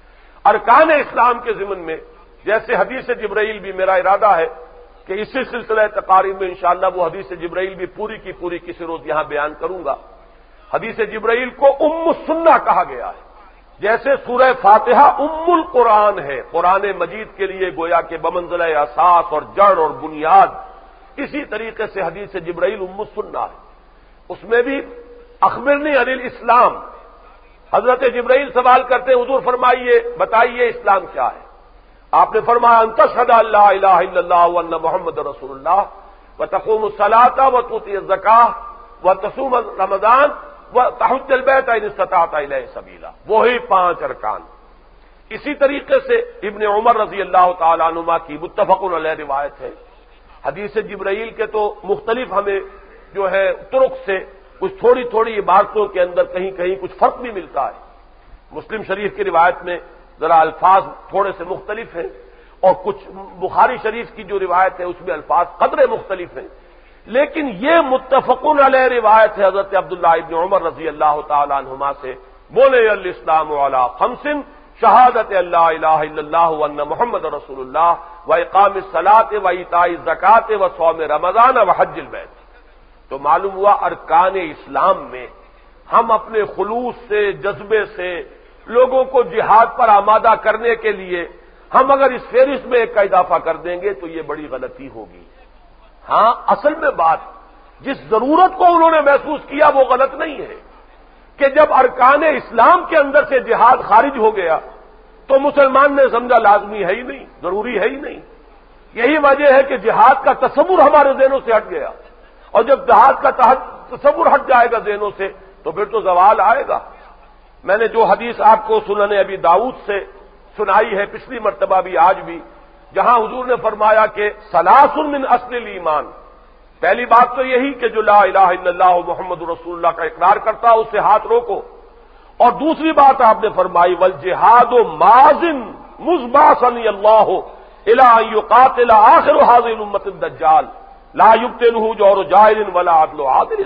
ارکان اسلام کے ضمن میں جیسے حدیث جبرائیل بھی میرا ارادہ ہے کہ اسی سلسلہ تقاریر میں انشاءاللہ وہ حدیث جبرائیل بھی پوری کی پوری کسی روز یہاں بیان کروں گا. حدیث جبرائیل کو ام السنہ کہا گیا ہے. جیسے سورہ فاتحہ ام القرآن ہے قرآن مجید کے لیے گویا کہ بمنزلہ اساس اور جڑ اور بنیاد، اسی طریقے سے حدیث جبرائیل ام السنہ ہے. اس میں بھی اخبرنی عن الاسلام، حضرت جبرائیل سوال کرتے ہیں حضور فرمائیے بتائیے اسلام کیا ہے؟ آپ نے فرمایا ان تشہد ان لا الہ الا اللہ وان محمد رسول اللہ وتقوم الصلاۃ وتؤتی الزکاۃ وتصوم رمضان وتحج البیت ان استطعت الیہ سبیلا، وہی 5 ارکان. اسی طریقے سے ابن عمر رضی اللہ تعالی عنہما کی متفق علیہ روایت ہے. حدیث جبرائیل کے تو مختلف ہمیں جو ہے طرق سے کچھ تھوڑی تھوڑی عبارتوں کے اندر کہیں کہیں کچھ فرق بھی ملتا ہے. مسلم شریف کی روایت میں ذرا الفاظ تھوڑے سے مختلف ہیں اور کچھ بخاری شریف کی جو روایت ہے اس میں الفاظ قدرے مختلف ہیں، لیکن یہ متفقن علیہ روایت ہے حضرت عبداللہ ابن عمر رضی اللہ تعالی عنہما سے. بولے الاسلام علی 5 شہادت اللہ الہ الا اللہ وان محمد رسول اللہ واقام الصلاۃ وایتاء الزکاۃ وصوم رمضان وحج البیت. تو معلوم ہوا ارکان اسلام میں ہم اپنے خلوص سے جذبے سے لوگوں کو جہاد پر آمادہ کرنے کے لیے ہم اگر اس فہرست میں ایک کا اضافہ کر دیں گے تو یہ بڑی غلطی ہوگی. ہاں اصل میں بات جس ضرورت کو انہوں نے محسوس کیا وہ غلط نہیں ہے کہ جب ارکان اسلام کے اندر سے جہاد خارج ہو گیا تو مسلمان نے سمجھا لازمی ہے ہی نہیں، ضروری ہے ہی نہیں۔ یہی وجہ ہے کہ جہاد کا تصور ہمارے ذہنوں سے ہٹ گیا، اور جب جہاد کا تصور ہٹ جائے گا ذہنوں سے تو پھر تو زوال آئے گا۔ میں نے جو حدیث آپ کو سنن ابی داؤد سے سنائی ہے پچھلی مرتبہ بھی آج بھی، جہاں حضور نے فرمایا کہ ثلاث من اصل الایمان، پہلی بات تو یہی کہ جو لا الہ الا اللہ محمد رسول اللہ کا اقرار کرتا اس سے ہاتھ روکو، اور دوسری بات آپ نے فرمائی والجہاد ماضٍ مذباصنی اللہ الی ان یقاتل آخر هذه الامة الدجال لا یبطلہ جور جائر ولا عدل عادل،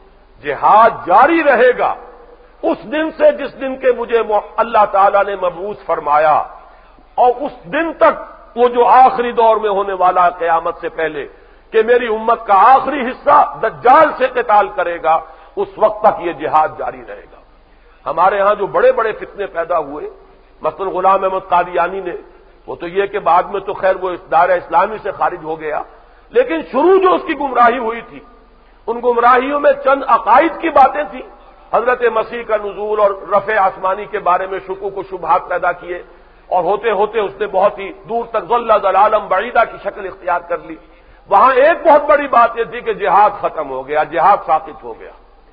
جہاد جاری رہے گا اس دن سے جس دن کے مجھے اللہ تعالیٰ نے مبعوث فرمایا، اور اس دن تک وہ جو آخری دور میں ہونے والا قیامت سے پہلے کہ میری امت کا آخری حصہ دجال سے قتال کرے گا، اس وقت تک یہ جہاد جاری رہے گا۔ ہمارے ہاں جو بڑے بڑے فتنے پیدا ہوئے، مثلا غلام احمد قادیانی نے، وہ تو یہ کہ بعد میں تو خیر وہ دائرہ اسلامی سے خارج ہو گیا، لیکن شروع جو اس کی گمراہی ہوئی تھی، ان گمراہیوں میں چند عقائد کی باتیں تھیں، حضرت مسیح کا نزول اور رفع آسمانی کے بارے میں شکوک و شبہات پیدا کیے، اور ہوتے ہوتے اس نے بہت ہی دور تک ضل ضلالا بعیدہ کی شکل اختیار کر لی۔ وہاں ایک بہت بڑی بات یہ تھی کہ جہاد ختم ہو گیا، جہاد ساقط ہو گیا،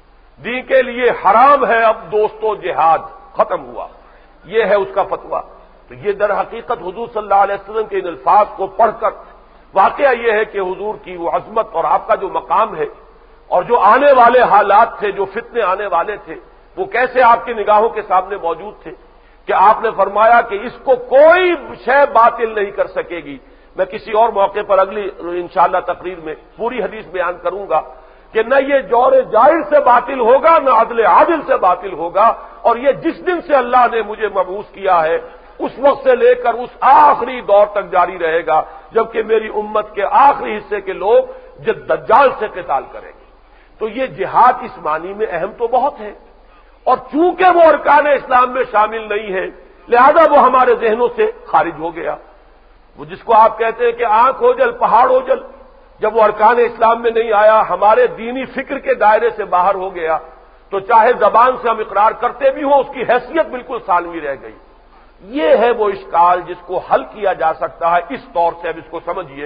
دین کے لیے حرام ہے اب دوستو جہاد، ختم ہوا، یہ ہے اس کا فتویٰ۔ تو یہ در حقیقت حضور صلی اللہ علیہ وسلم کے ان الفاظ کو پڑھ کر واقعہ یہ ہے کہ حضور کی وہ عظمت اور آپ کا جو مقام ہے، اور جو آنے والے حالات تھے، جو فتنے آنے والے تھے، وہ کیسے آپ کی نگاہوں کے سامنے موجود تھے کہ آپ نے فرمایا کہ اس کو کوئی شے باطل نہیں کر سکے گی۔ میں کسی اور موقع پر اگلی انشاءاللہ تقریر میں پوری حدیث بیان کروں گا کہ نہ یہ جور جائر سے باطل ہوگا، نہ عدل عادل سے باطل ہوگا، اور یہ جس دن سے اللہ نے مجھے مبعوث کیا ہے اس وقت سے لے کر اس آخری دور تک جاری رہے گا، جبکہ میری امت کے آخری حصے کے لوگ دجال سے قتال کریں گے۔ تو یہ جہاد اس معنی میں اہم تو بہت ہے، اور چونکہ وہ ارکان اسلام میں شامل نہیں ہے لہذا وہ ہمارے ذہنوں سے خارج ہو گیا۔ وہ جس کو آپ کہتے ہیں کہ آنکھ ہو جل پہاڑ ہو جل، جب وہ ارکان اسلام میں نہیں آیا، ہمارے دینی فکر کے دائرے سے باہر ہو گیا، تو چاہے زبان سے ہم اقرار کرتے بھی ہوں اس کی حیثیت بالکل ثانوی رہ گئی۔ یہ ہے وہ اشکال جس کو حل کیا جا سکتا ہے اس طور سے۔ اب اس کو سمجھیے،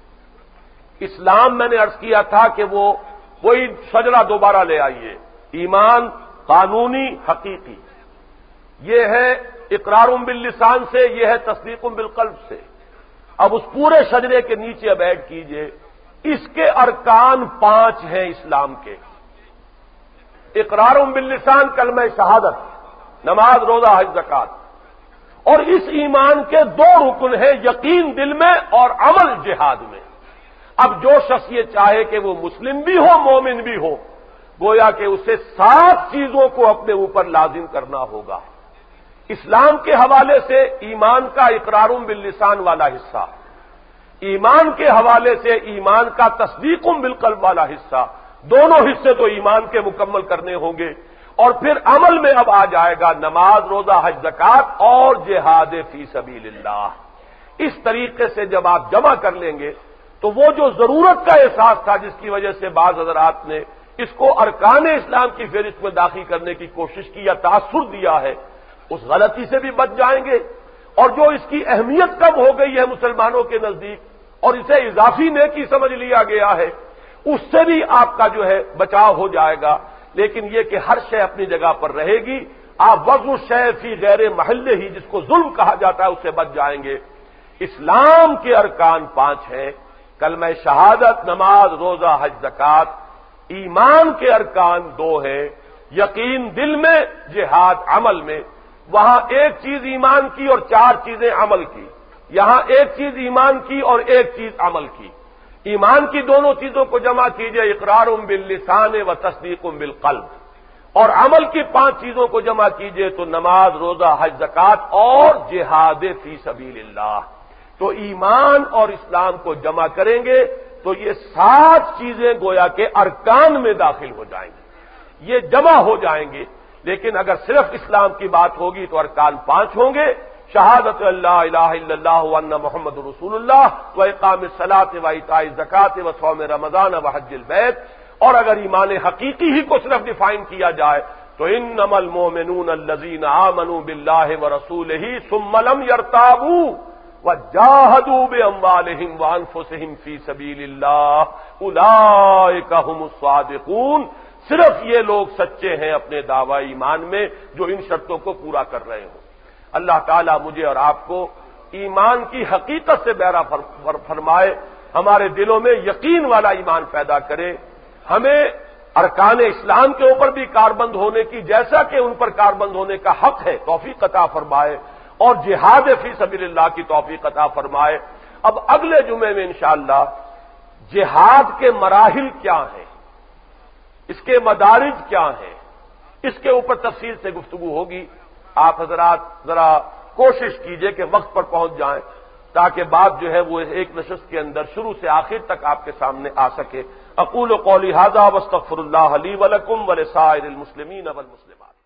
اسلام میں نے عرض کیا تھا کہ وہی شجرہ دوبارہ لے آئیے، ایمان قانونی حقیقی، یہ ہے اقرار باللسان سے، یہ ہے تصدیق بالقلب سے۔ اب اس پورے شجرے کے نیچے اب ایڈ کیجئے، اس کے ارکان 5 ہیں اسلام کے۔ اقرار باللسان کلمہ شہادت، نماز روزہ حج زکات، اور اس ایمان کے 2 رکن ہیں، یقین دل میں اور عمل جہاد میں۔ اب جو شخص یہ چاہے کہ وہ مسلم بھی ہو مومن بھی ہو، گویا کہ اسے 7 چیزوں کو اپنے اوپر لازم کرنا ہوگا۔ اسلام کے حوالے سے ایمان کا اقرار باللسان والا حصہ، ایمان کے حوالے سے ایمان کا تصدیق بالقلب والا حصہ، دونوں حصے تو ایمان کے مکمل کرنے ہوں گے، اور پھر عمل میں اب آ جائے گا نماز روزہ حج زکات اور جہاد فی سبیل اللہ۔ اس طریقے سے جب آپ جمع کر لیں گے تو وہ جو ضرورت کا احساس تھا جس کی وجہ سے بعض حضرات نے اس کو ارکان اسلام کی فہرست میں داخل کرنے کی کوشش کی یا تاثر دیا ہے، اس غلطی سے بھی بچ جائیں گے، اور جو اس کی اہمیت کم ہو گئی ہے مسلمانوں کے نزدیک اور اسے اضافی نیکی سمجھ لیا گیا ہے، اس سے بھی آپ کا جو ہے بچاؤ ہو جائے گا۔ لیکن یہ کہ ہر شے اپنی جگہ پر رہے گی، آپ وضع الشیء فی غیر محلہ ہی، جس کو ظلم کہا جاتا ہے، اس سے بچ جائیں گے۔ اسلام کے ارکان 5 ہیں، کلمہ شہادت، نماز روزہ حج زکات۔ ایمان کے ارکان 2 ہیں، یقین دل میں، جہاد عمل میں۔ وہاں ایک چیز ایمان کی اور 4 چیزیں عمل کی، یہاں ایک چیز ایمان کی اور ایک چیز عمل کی۔ ایمان کی دونوں چیزوں کو جمع کیجئے، اقرار باللسان و تصدیق بالقلب، اور عمل کی 5 چیزوں کو جمع کیجئے تو نماز روزہ حج زکات اور جہاد فی سبیل اللہ۔ تو ایمان اور اسلام کو جمع کریں گے تو یہ 7 چیزیں گویا کہ ارکان میں داخل ہو جائیں گی، یہ جمع ہو جائیں گے۔ لیکن اگر صرف اسلام کی بات ہوگی تو ارکان 5 ہوں گے، شہادت اللہ الہ الا اللہ وان محمد رسول اللہ و اقام الصلاۃ و ایتاء الزکات و صوم رمضان و حج البیت۔ اور اگر ایمان حقیقی ہی کو صرف ڈیفائن کیا جائے تو انما المؤمنون الذین آمنوا باللہ ورسولہ ثم لم یرتابوا وجاہدوا باموالہم وانفسہم فی سبیل اللہ اولئک ھم الصادقون. صرف یہ لوگ سچے ہیں اپنے دعوی ایمان میں جو ان شرطوں کو پورا کر رہے ہوں. اللہ تعالیٰ مجھے اور آپ کو ایمان کی حقیقت سے بیرا فرمائے، ہمارے دلوں میں یقین والا ایمان پیدا کرے، ہمیں ارکان اسلام کے اوپر بھی کاربند ہونے کی جیسا کہ ان پر کاربند ہونے کا حق ہے توفیق عطا فرمائے، اور جہاد فی سبیل اللہ کی توفیق عطا فرمائے. اب اگلے جمعے میں انشاءاللہ جہاد کے مراحل کیا ہیں، اس کے مدارج کیا ہیں، اس کے اوپر تفصیل سے گفتگو ہوگی. آپ حضرات ذرا کوشش کیجئے کہ وقت پر پہنچ جائیں تاکہ بات جو ہے وہ ایک نشست کے اندر شروع سے آخر تک آپ کے سامنے آ سکے. اقول قولی ھذا واستغفر اللہ لی ولکم ولسائر المسلمین والمسلمات.